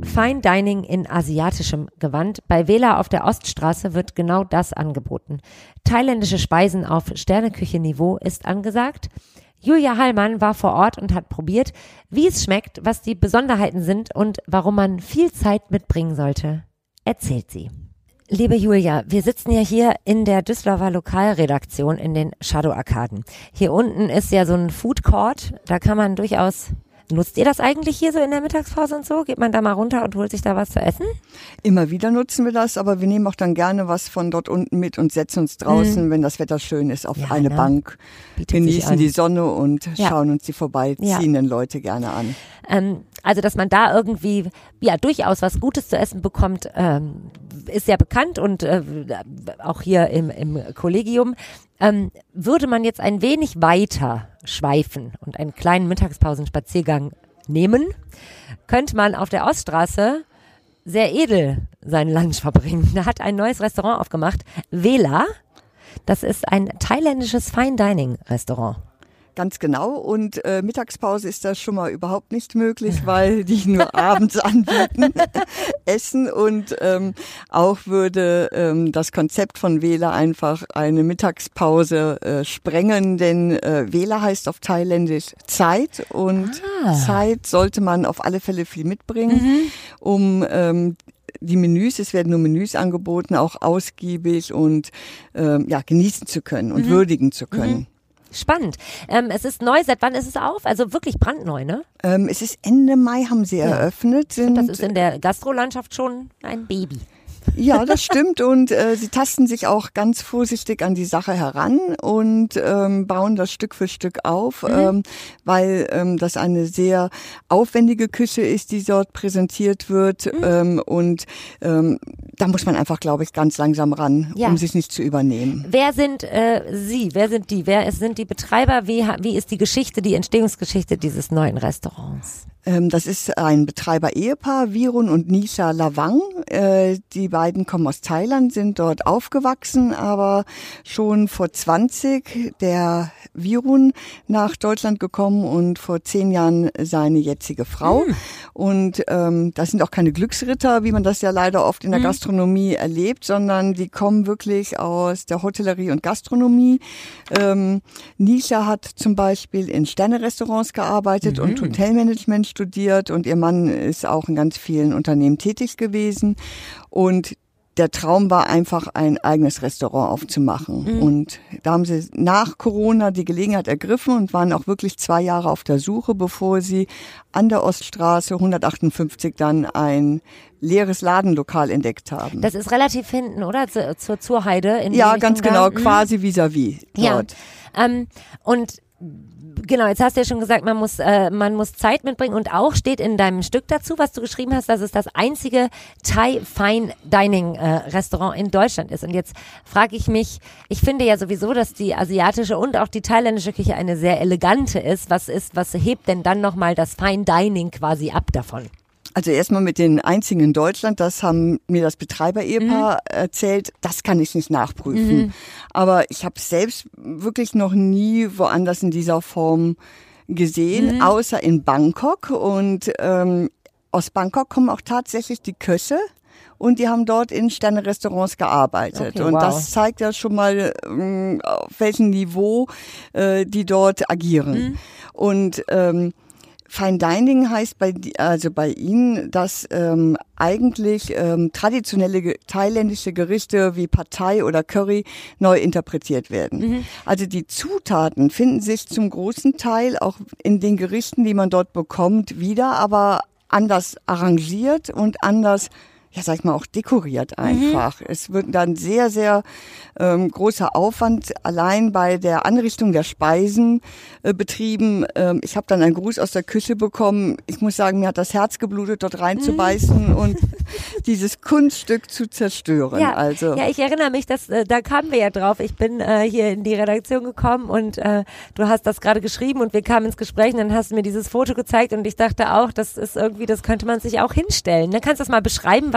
Fine Dining in asiatischem Gewand. Bei Vela auf der Oststraße wird genau das angeboten. Thailändische Speisen auf Sterneküche-Niveau ist angesagt. Julia Hallmann war vor Ort und hat probiert, wie es schmeckt, was die Besonderheiten sind und warum man viel Zeit mitbringen sollte. Erzählt sie. Liebe Julia, wir sitzen ja hier in der Düsseldorfer Lokalredaktion in den Shadow-Arkaden. Hier unten ist ja so ein Food Court, da kann man durchaus... Nutzt ihr das eigentlich hier so in der Mittagspause und so? Geht man da mal runter und holt sich da was zu essen? Immer wieder nutzen wir das, aber wir nehmen auch dann gerne was von dort unten mit und setzen uns draußen, mhm. wenn das Wetter schön ist, auf ja, eine ne? Bank, Bietet genießen die Sonne und ja. schauen uns die vorbeiziehenden ja. Leute gerne an. Ähm, also, dass man da irgendwie ja durchaus was Gutes zu essen bekommt, ähm, ist ja bekannt und äh, auch hier im, im Kollegium. Ähm, würde man jetzt ein wenig weiter schweifen und einen kleinen Mittagspausenspaziergang nehmen, könnte man auf der Oststraße sehr edel seinen Lunch verbringen. Da hat ein neues Restaurant aufgemacht, Vela. Das ist ein thailändisches Fine-Dining-Restaurant. Ganz genau. Und äh, Mittagspause ist das schon mal überhaupt nicht möglich, weil die nur abends anbieten, essen. Und ähm, auch würde ähm, das Konzept von Vela einfach eine Mittagspause äh, sprengen, denn äh, Vela heißt auf Thailändisch Zeit und ah. Zeit sollte man auf alle Fälle viel mitbringen, mhm. um ähm, die Menüs, es werden nur Menüs angeboten, auch ausgiebig und ähm, ja genießen zu können und mhm. würdigen zu können. Mhm. Spannend. Ähm, es ist neu. Seit wann ist es auf? Also wirklich brandneu, ne? Ähm, es ist Ende Mai, haben sie ja. eröffnet. Sind, das ist in der Gastrolandschaft schon ein Baby. Ja, das stimmt und äh, sie tasten sich auch ganz vorsichtig an die Sache heran und ähm, bauen das Stück für Stück auf, mhm. ähm, weil ähm, das eine sehr aufwendige Küche ist, die dort präsentiert wird mhm. ähm, und ähm, da muss man einfach, glaube ich, ganz langsam ran, ja. um sich nicht zu übernehmen. Wer sind äh, Sie? Wer sind die? Wer ist, sind die Betreiber? Wie, wie ist die Geschichte, die Entstehungsgeschichte dieses neuen Restaurants? Ähm, das ist ein Betreiber-Ehepaar, Virun und Nisha Lawang. Äh, die beiden kommen aus Thailand, sind dort aufgewachsen, aber schon vor zwanzig der Virun nach Deutschland gekommen und vor zehn Jahren seine jetzige Frau. Mhm. Und ähm, das sind auch keine Glücksritter, wie man das ja leider oft in der mhm. Gastronomie erlebt, sondern die kommen wirklich aus der Hotellerie und Gastronomie. Ähm, Nisha hat zum Beispiel in Sterne-Restaurants gearbeitet mhm. und Hotelmanagement studiert und ihr Mann ist auch in ganz vielen Unternehmen tätig gewesen und der Traum war einfach, ein eigenes Restaurant aufzumachen. Mhm. Und da haben sie nach Corona die Gelegenheit ergriffen und waren auch wirklich zwei Jahre auf der Suche, bevor sie an der Oststraße hundertachtundfünfzig dann ein leeres Ladenlokal entdeckt haben. Das ist relativ hinten, oder? Zur, zur Zurheide? In ja, ganz genau, da? quasi vis-à-vis dort. Ja, ähm, und genau, jetzt hast du ja schon gesagt, man muss, äh, man muss Zeit mitbringen und auch steht in deinem Stück dazu, was du geschrieben hast, dass es das einzige Thai Fine Dining äh, Restaurant in Deutschland ist. Und jetzt frage ich mich, ich finde ja sowieso, dass die asiatische und auch die thailändische Küche eine sehr elegante ist. Was ist, was hebt denn dann nochmal das Fine Dining quasi ab davon? Also erstmal mit den einzigen in Deutschland, das haben mir das Betreiber-Ehepaar mhm. erzählt, das kann ich nicht nachprüfen. Mhm. Aber ich habe es selbst wirklich noch nie woanders in dieser Form gesehen, mhm. außer in Bangkok. Und ähm, aus Bangkok kommen auch tatsächlich die Köche. Und die haben dort in Sterne-Restaurants gearbeitet. Okay, und wow. das zeigt ja schon mal, ähm, auf welchem Niveau äh, die dort agieren. Mhm. Und ähm, Fine Dining heißt bei also bei Ihnen, dass ähm, eigentlich ähm, traditionelle ge- thailändische Gerichte wie Pad Thai oder Curry neu interpretiert werden. Mhm. Also die Zutaten finden sich zum großen Teil auch in den Gerichten, die man dort bekommt, wieder, aber anders arrangiert und anders, ja, sag ich mal, auch dekoriert einfach. Mhm. Es wird dann sehr, sehr ähm, großer Aufwand allein bei der Anrichtung der Speisen äh, betrieben. Ähm, ich habe dann einen Gruß aus der Küche bekommen. Ich muss sagen, mir hat das Herz geblutet, dort reinzubeißen mhm. und dieses Kunststück zu zerstören. Ja, also. ja, ich erinnere mich, dass äh, da kamen wir ja drauf. Ich bin äh, hier in die Redaktion gekommen und äh, du hast das gerade geschrieben und wir kamen ins Gespräch und dann hast du mir dieses Foto gezeigt und ich dachte auch, das ist irgendwie, das könnte man sich auch hinstellen. Dann kannst du das mal beschreiben, was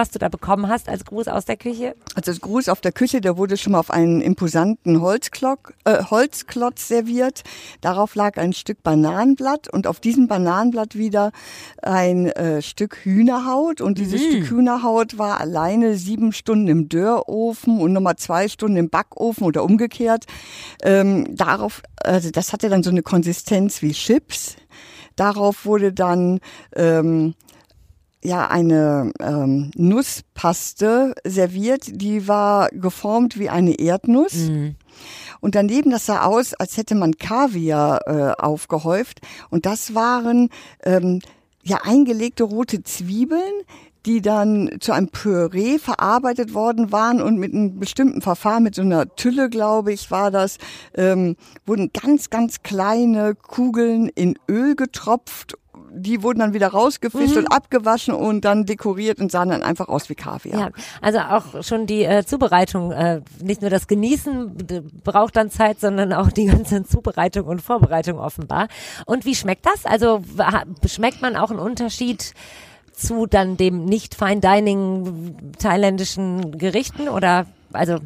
was du da bekommen hast als Gruß aus der Küche? Also das Gruß auf der Küche, der wurde schon mal auf einen imposanten Holzklotz, äh, Holzklotz serviert. Darauf lag ein Stück Bananenblatt und auf diesem Bananenblatt wieder ein äh, Stück Hühnerhaut. Und dieses mhm. Stück Hühnerhaut war alleine sieben Stunden im Dörrofen und nochmal zwei Stunden im Backofen oder umgekehrt. Ähm, darauf, also das hatte dann so eine Konsistenz wie Chips. Darauf wurde dann ähm, ja eine ähm, Nusspaste serviert, die war geformt wie eine Erdnuss. Mhm. Und daneben, das sah aus, als hätte man Kaviar äh, aufgehäuft. Und das waren ähm, ja eingelegte rote Zwiebeln, die dann zu einem Püree verarbeitet worden waren und mit einem bestimmten Verfahren, mit so einer Tülle, glaube ich, war das, ähm, wurden ganz, ganz kleine Kugeln in Öl getropft. Die wurden dann wieder rausgefischt mhm. und abgewaschen und dann dekoriert und sahen dann einfach aus wie Kaviar. Ja, also auch schon die äh, Zubereitung, äh, nicht nur das Genießen d- braucht dann Zeit, sondern auch die ganze Zubereitung und Vorbereitung offenbar. Und wie schmeckt das? Also ha- schmeckt man auch einen Unterschied zu dann dem nicht Fine Dining thailändischen Gerichten oder also?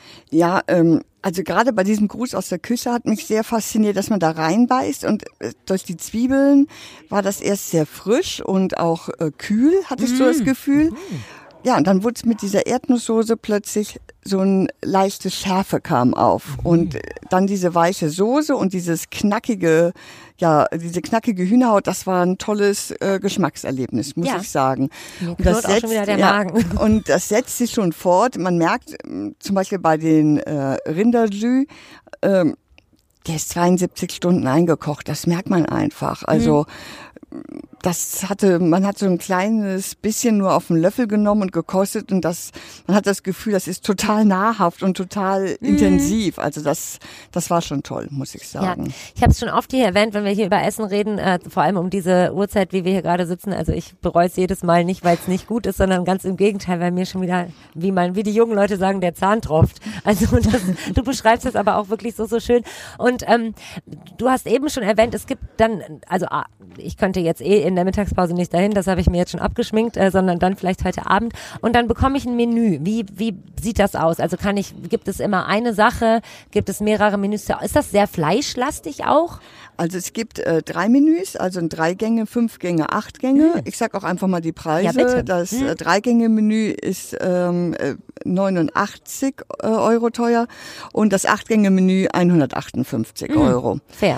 Ja, ähm, also gerade bei diesem Gruß aus der Küche hat mich sehr fasziniert, dass man da reinbeißt und äh, durch die Zwiebeln war das erst sehr frisch und auch äh, kühl, hatte ich mm. so das Gefühl. Mm. Ja, und dann wurde es mit dieser Erdnusssoße plötzlich so ein leichte Schärfe kam auf mm. und äh, dann diese weiche Soße und dieses knackige, ja, diese knackige Hühnerhaut, das war ein tolles äh, Geschmackserlebnis, muss ja. ich sagen. Mir und das setzt, auch schon wieder der ja, Magen. Und das setzt sich schon fort. Man merkt äh, zum Beispiel bei den äh, Rinderjus, äh, der ist zweiundsiebzig Stunden eingekocht, das merkt man einfach. Also mhm. das hatte, man hat so ein kleines bisschen nur auf den Löffel genommen und gekostet und das, man hat das Gefühl, das ist total nahrhaft und total mm. intensiv. Also das, das war schon toll, muss ich sagen. Ja, ich habe es schon oft hier erwähnt, wenn wir hier über Essen reden, äh, vor allem um diese Uhrzeit, wie wir hier gerade sitzen. Also ich bereue es jedes Mal nicht, weil es nicht gut ist, sondern ganz im Gegenteil, weil mir schon wieder, wie man, wie die jungen Leute sagen, der Zahn tropft. Also das, du beschreibst es aber auch wirklich so, so schön. Und ähm, du hast eben schon erwähnt, es gibt dann, also ah, ich könnte jetzt eh in der Mittagspause nicht dahin, das habe ich mir jetzt schon abgeschminkt, äh, sondern dann vielleicht heute Abend und dann bekomme ich ein Menü. Wie wie sieht das aus? Also kann ich, gibt es immer eine Sache, gibt es mehrere Menüs? Ist das sehr fleischlastig auch? Also es gibt äh, drei Menüs, also ein drei Gänge, fünf Gänge, acht Gänge. Hm. Ich sag auch einfach mal die Preise. Ja, bitte. Das hm. äh, drei Gänge Menü ist ähm, neunundachtzig äh, Euro teuer und das acht Gänge Menü hundertachtundfünfzig hm. Euro. Fair.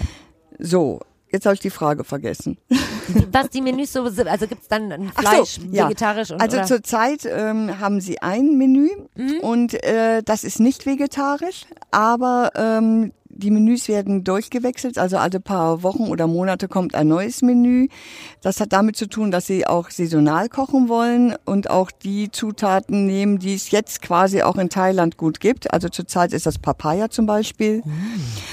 So. Jetzt habe ich die Frage vergessen. Was die Menüs so sind, also gibt's dann ein Fleisch, so, ja. vegetarisch und Also oder? Zurzeit ähm, haben sie ein Menü mhm. und äh, das ist nicht vegetarisch, aber ähm, die Menüs werden durchgewechselt, also alle paar Wochen oder Monate kommt ein neues Menü. Das hat damit zu tun, dass sie auch saisonal kochen wollen und auch die Zutaten nehmen, die es jetzt quasi auch in Thailand gut gibt. Also zurzeit ist das Papaya zum Beispiel. Mhm.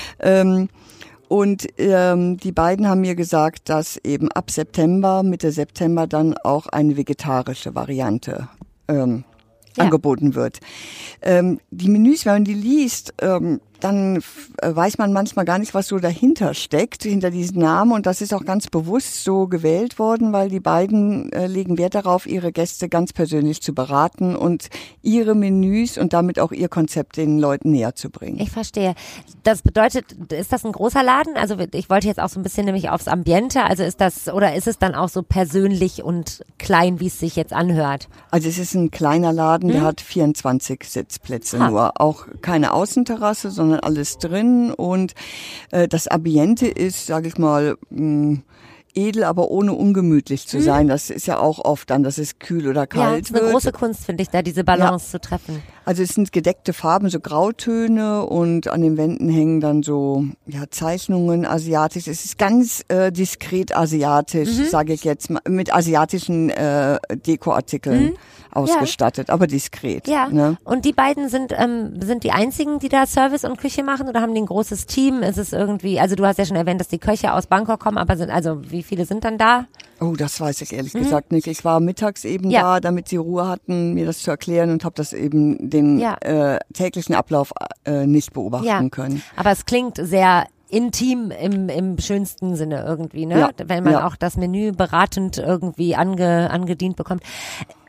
Ähm, Und ähm, die beiden haben mir gesagt, dass eben ab September, Mitte September dann auch eine vegetarische Variante ähm, ja. angeboten wird. Ähm, die Menüs, wenn man die liest, ähm, dann äh, weiß man manchmal gar nicht, was so dahinter steckt, hinter diesen Namen. Und das ist auch ganz bewusst so gewählt worden, weil die beiden äh, legen Wert darauf, ihre Gäste ganz persönlich zu beraten und ihre Menüs und damit auch ihr Konzept den Leuten näher zu bringen. Ich verstehe. Das bedeutet, ist das ein großer Laden? Also ich wollte jetzt auch so ein bisschen nämlich aufs Ambiente. Also ist das, oder ist es dann auch so persönlich und klein, wie es sich jetzt anhört? Also es ist ein kleiner Laden, hm? der hat vierundzwanzig Sitzplätze ah. nur. Auch keine Außenterrasse, sondern alles drin und äh, das Ambiente ist, sage ich mal, mh, edel, aber ohne ungemütlich zu sein. Mhm. Das ist ja auch oft dann, dass es kühl oder kalt wird. Ja, das ist eine wird. große Kunst, finde ich, da diese Balance ja. zu treffen. Also es sind gedeckte Farben, so Grautöne und an den Wänden hängen dann so ja Zeichnungen asiatisch. Es ist ganz äh, diskret asiatisch, mhm. sage ich jetzt mal, mit asiatischen äh, Dekoartikeln. Mhm. ausgestattet, ja. aber diskret. Ja. Ne? Und die beiden sind ähm, sind die einzigen, die da Service und Küche machen oder haben die ein großes Team? Ist es irgendwie, also du hast ja schon erwähnt, dass die Köche aus Bangkok kommen, aber sind also wie viele sind dann da? Oh, das weiß ich ehrlich mhm. gesagt nicht. Ich war mittags eben ja. da, damit sie Ruhe hatten, mir das zu erklären und habe das eben den ja. äh, täglichen Ablauf äh, nicht beobachten ja. können. Aber es klingt sehr intim im im schönsten Sinne irgendwie, ne? Ja. Wenn man ja. auch das Menü beratend irgendwie ange, angedient bekommt.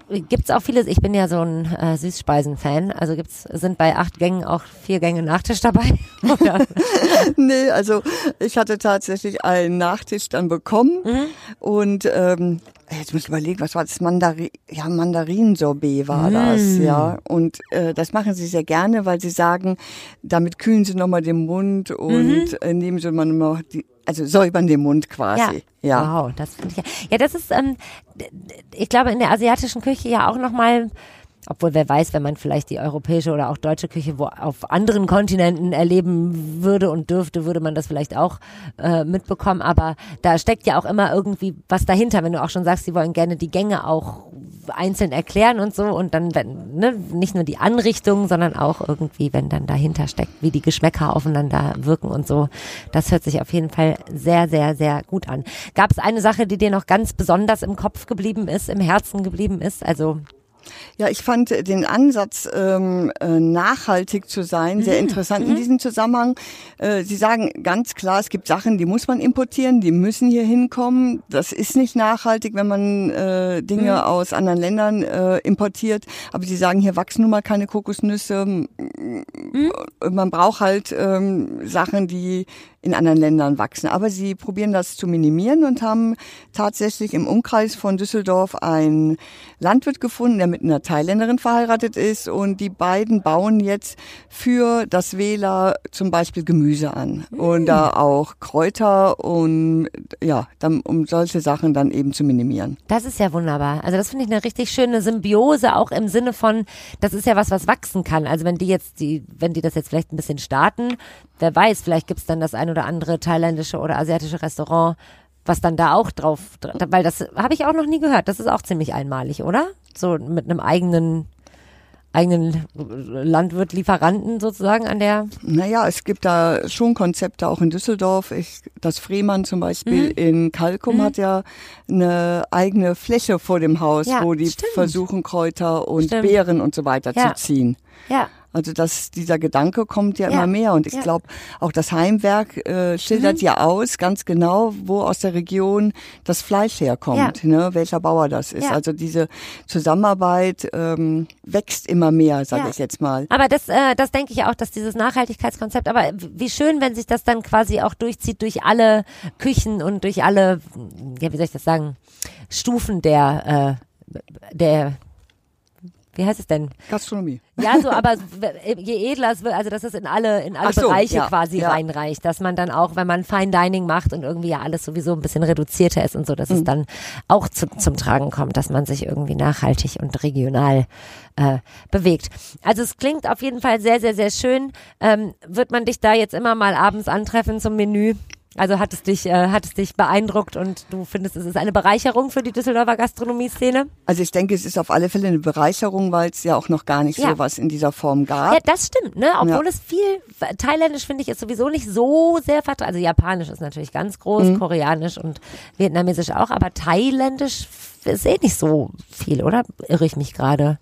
gibt's auch vieles, ich bin ja so ein äh, Süßspeisen-Fan, also gibt's, sind bei acht Gängen auch vier Gänge Nachtisch dabei? Oder? Nee, also ich hatte tatsächlich einen Nachtisch dann bekommen mhm. und ähm, jetzt muss ich überlegen, was war das? Mandari- ja, Mandarinsorbet war mm. das, ja. Und äh, das machen sie sehr gerne, weil sie sagen, damit kühlen sie nochmal den Mund und mhm. äh, nehmen sie mal noch die, also säubern den Mund quasi. Ja. ja. Wow, das finde ich ja. Ja, das ist, ähm, ich glaube, in der asiatischen Küche ja auch nochmal, obwohl wer weiß, wenn man vielleicht die europäische oder auch deutsche Küche wo auf anderen Kontinenten erleben würde und dürfte, würde man das vielleicht auch äh, mitbekommen. Aber da steckt ja auch immer irgendwie was dahinter, wenn du auch schon sagst, sie wollen gerne die Gänge auch einzeln erklären und so und dann, wenn, ne, nicht nur die Anrichtung, sondern auch irgendwie, wenn dann dahinter steckt, wie die Geschmäcker aufeinander wirken und so. Das hört sich auf jeden Fall sehr, sehr, sehr gut an. Gab es eine Sache, die dir noch ganz besonders im Kopf geblieben ist, im Herzen geblieben ist? Also Ja, ich fand den Ansatz, ähm, äh, nachhaltig zu sein, sehr interessant mhm. in diesem Zusammenhang. Äh, Sie sagen ganz klar, es gibt Sachen, die muss man importieren, die müssen hier hinkommen. Das ist nicht nachhaltig, wenn man äh, Dinge mhm. aus anderen Ländern äh, importiert. Aber Sie sagen, hier wachsen nun mal keine Kokosnüsse. Mhm. Man braucht halt ähm, Sachen, die in anderen Ländern wachsen. Aber sie probieren das zu minimieren und haben tatsächlich im Umkreis von Düsseldorf einen Landwirt gefunden, der mit einer Thailänderin verheiratet ist und die beiden bauen jetzt für das Wähler zum Beispiel Gemüse an mm. und da auch Kräuter und ja, dann, um solche Sachen dann eben zu minimieren. Das ist ja wunderbar. Also das finde ich eine richtig schöne Symbiose, auch im Sinne von, das ist ja was, was wachsen kann. Also wenn die jetzt die, wenn die das jetzt vielleicht ein bisschen starten, wer weiß, vielleicht gibt's dann das ein oder andere thailändische oder asiatische Restaurant, was dann da auch drauf, weil das habe ich auch noch nie gehört. Das ist auch ziemlich einmalig, oder? So mit einem eigenen eigenen Landwirt, Lieferanten sozusagen an der? Naja, es gibt da schon Konzepte auch in Düsseldorf. Ich, das Friemann zum Beispiel mhm. in Kalkum mhm. hat ja eine eigene Fläche vor dem Haus, ja, wo die stimmt. versuchen, Kräuter und stimmt. Beeren und so weiter ja. zu ziehen. Ja. Also das, dieser Gedanke kommt ja, ja immer mehr und ich ja. glaube, auch das Heimwerk äh, schildert mhm. ja aus, ganz genau, wo aus der Region das Fleisch herkommt, ja. ne, welcher Bauer das ist. Ja. Also diese Zusammenarbeit ähm, wächst immer mehr, sage ja. ich jetzt mal. Aber das, äh, das denke ich auch, dass dieses Nachhaltigkeitskonzept, aber wie schön, wenn sich das dann quasi auch durchzieht durch alle Küchen und durch alle, ja, wie soll ich das sagen, Stufen der, äh, der wie heißt es denn? Gastronomie. Ja, so, aber je edler es wird, also dass es in alle, in alle so, Bereiche ja, quasi ja. reinreicht, dass man dann auch, wenn man Fine Dining macht und irgendwie ja alles sowieso ein bisschen reduzierter ist und so, dass mhm. es dann auch zu, zum Tragen kommt, dass man sich irgendwie nachhaltig und regional äh, bewegt. Also es klingt auf jeden Fall sehr, sehr, sehr schön. Ähm, wird man dich da jetzt immer mal abends antreffen zum Menü? Also hat es dich, äh, hat es dich beeindruckt und du findest, es ist eine Bereicherung für die Düsseldorfer Gastronomie-Szene? Also ich denke, es ist auf alle Fälle eine Bereicherung, weil es ja auch noch gar nicht ja. sowas in dieser Form gab. Ja, das stimmt, ne? Obwohl ja. es viel, thailändisch finde ich ist sowieso nicht so sehr vertreten. Also japanisch ist natürlich ganz groß, mhm. koreanisch und vietnamesisch auch, aber thailändisch ist eh nicht so viel, oder? Irre ich mich gerade?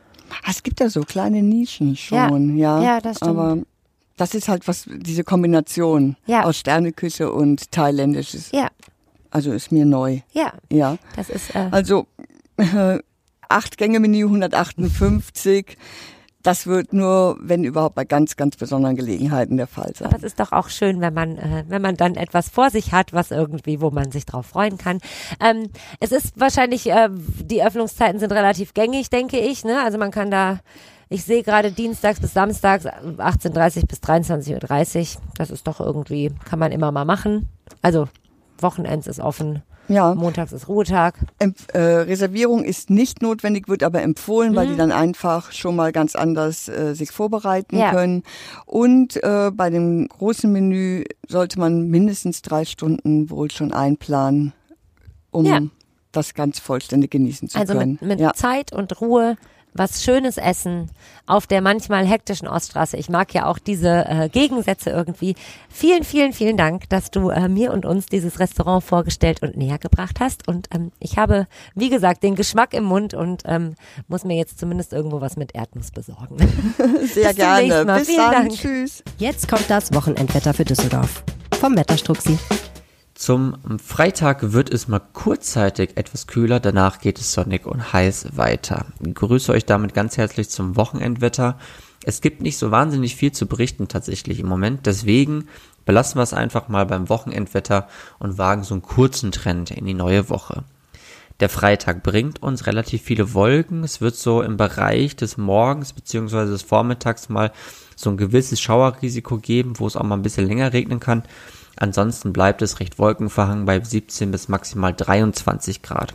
Es gibt ja so kleine Nischen schon, ja. Ja, ja das stimmt. Aber das ist halt was, diese Kombination ja. aus Sterneküche und Thailändisches. Ja. Also ist mir neu. Ja. Ja. Das ist, äh also, äh, Acht-Gänge-Menü, hundertachtundfünfzig. Das wird nur, wenn überhaupt, bei ganz, ganz besonderen Gelegenheiten der Fall sein. Aber es ist doch auch schön, wenn man, äh, wenn man dann etwas vor sich hat, was irgendwie, wo man sich drauf freuen kann. Ähm, es ist wahrscheinlich, äh, die Öffnungszeiten sind relativ gängig, denke ich, ne? Also man kann da, ich sehe gerade dienstags bis samstags achtzehn Uhr dreißig bis dreiundzwanzig Uhr dreißig. Das ist doch irgendwie, kann man immer mal machen. Also Wochenends ist offen. Ja. Montags ist Ruhetag. Emp- äh, Reservierung ist nicht notwendig, wird aber empfohlen, mhm. weil die dann einfach schon mal ganz anders äh, sich vorbereiten ja. können. Und äh, bei dem großen Menü sollte man mindestens drei Stunden wohl schon einplanen, um ja. das ganz vollständig genießen zu also können. Also mit, mit ja. Zeit und Ruhe. Was schönes Essen auf der manchmal hektischen Oststraße. Ich mag ja auch diese äh, Gegensätze irgendwie. Vielen, vielen, vielen Dank, dass du äh, mir und uns dieses Restaurant vorgestellt und näher gebracht hast. Und ähm, ich habe, wie gesagt, den Geschmack im Mund und ähm, muss mir jetzt zumindest irgendwo was mit Erdnuss besorgen. Sehr Bis gerne. Bis vielen dann. Dank. Tschüss. Jetzt kommt das Wochenendwetter für Düsseldorf. Vom Wetterstruxi. Zum Freitag wird es mal kurzzeitig etwas kühler, danach geht es sonnig und heiß weiter. Ich grüße euch damit ganz herzlich zum Wochenendwetter. Es gibt nicht so wahnsinnig viel zu berichten tatsächlich im Moment, deswegen belassen wir es einfach mal beim Wochenendwetter und wagen so einen kurzen Trend in die neue Woche. Der Freitag bringt uns relativ viele Wolken, es wird so im Bereich des Morgens bzw. des Vormittags mal so ein gewisses Schauerrisiko geben, wo es auch mal ein bisschen länger regnen kann. Ansonsten bleibt es recht wolkenverhangen bei siebzehn bis maximal dreiundzwanzig Grad.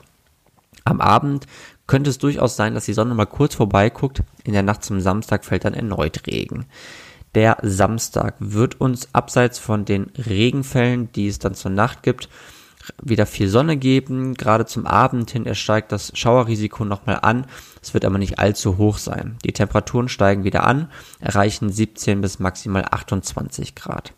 Am Abend könnte es durchaus sein, dass die Sonne mal kurz vorbeiguckt. In der Nacht zum Samstag fällt dann erneut Regen. Der Samstag wird uns abseits von den Regenfällen, die es dann zur Nacht gibt, wieder viel Sonne geben. Gerade zum Abend hin steigt das Schauerrisiko nochmal an. Es wird aber nicht allzu hoch sein. Die Temperaturen steigen wieder an, erreichen siebzehn bis maximal achtundzwanzig Grad.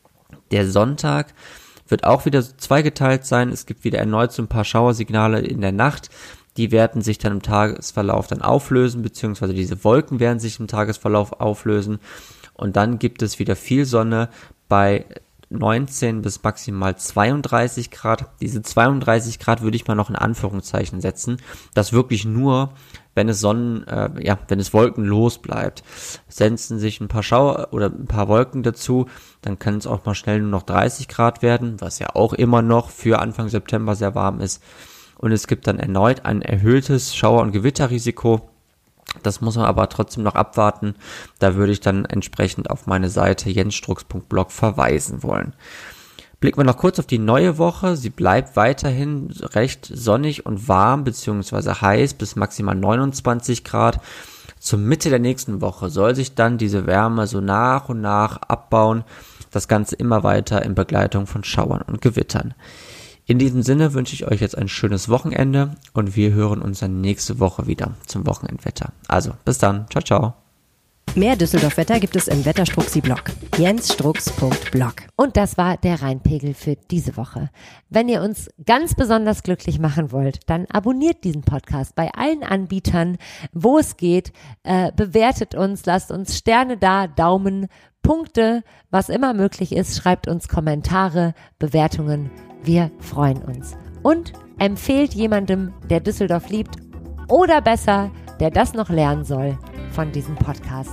Der Sonntag wird auch wieder zweigeteilt sein. Es gibt wieder erneut so ein paar Schauersignale in der Nacht. Die werden sich dann im Tagesverlauf dann auflösen, beziehungsweise diese Wolken werden sich im Tagesverlauf auflösen. Und dann gibt es wieder viel Sonne bei neunzehn bis maximal zweiunddreißig Grad. Diese zweiunddreißig Grad würde ich mal noch in Anführungszeichen setzen. Das wirklich nur, wenn es Sonnen, äh, ja, wenn es wolkenlos bleibt. Setzen sich ein paar Schauer oder ein paar Wolken dazu, dann kann es auch mal schnell nur noch dreißig Grad werden, was ja auch immer noch für Anfang September sehr warm ist. Und es gibt dann erneut ein erhöhtes Schauer- und Gewitterrisiko. Das muss man aber trotzdem noch abwarten. Da würde ich dann entsprechend auf meine Seite jensstrux punkt blog verweisen wollen. Blicken wir noch kurz auf die neue Woche. Sie bleibt weiterhin recht sonnig und warm bzw. heiß bis maximal neunundzwanzig Grad. Zur Mitte der nächsten Woche soll sich dann diese Wärme so nach und nach abbauen. Das Ganze immer weiter in Begleitung von Schauern und Gewittern. In diesem Sinne wünsche ich euch jetzt ein schönes Wochenende und wir hören uns dann nächste Woche wieder zum Wochenendwetter. Also, bis dann. Ciao, ciao. Mehr Düsseldorf-Wetter gibt es im Wetterstruxi-Blog. jensstrux punkt blog. Und das war der Rheinpegel für diese Woche. Wenn ihr uns ganz besonders glücklich machen wollt, dann abonniert diesen Podcast bei allen Anbietern, wo es geht. Äh, bewertet uns, lasst uns Sterne da, Daumen, Punkte, was immer möglich ist. Schreibt uns Kommentare, Bewertungen. Wir freuen uns. Und empfehlt jemandem, der Düsseldorf liebt oder besser, der das noch lernen soll, von diesem Podcast.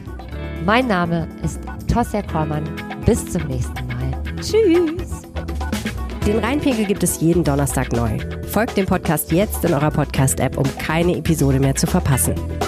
Mein Name ist Tosja Kormann. Bis zum nächsten Mal. Tschüss. Den Rheinpegel gibt es jeden Donnerstag neu. Folgt dem Podcast jetzt in eurer Podcast-App, um keine Episode mehr zu verpassen.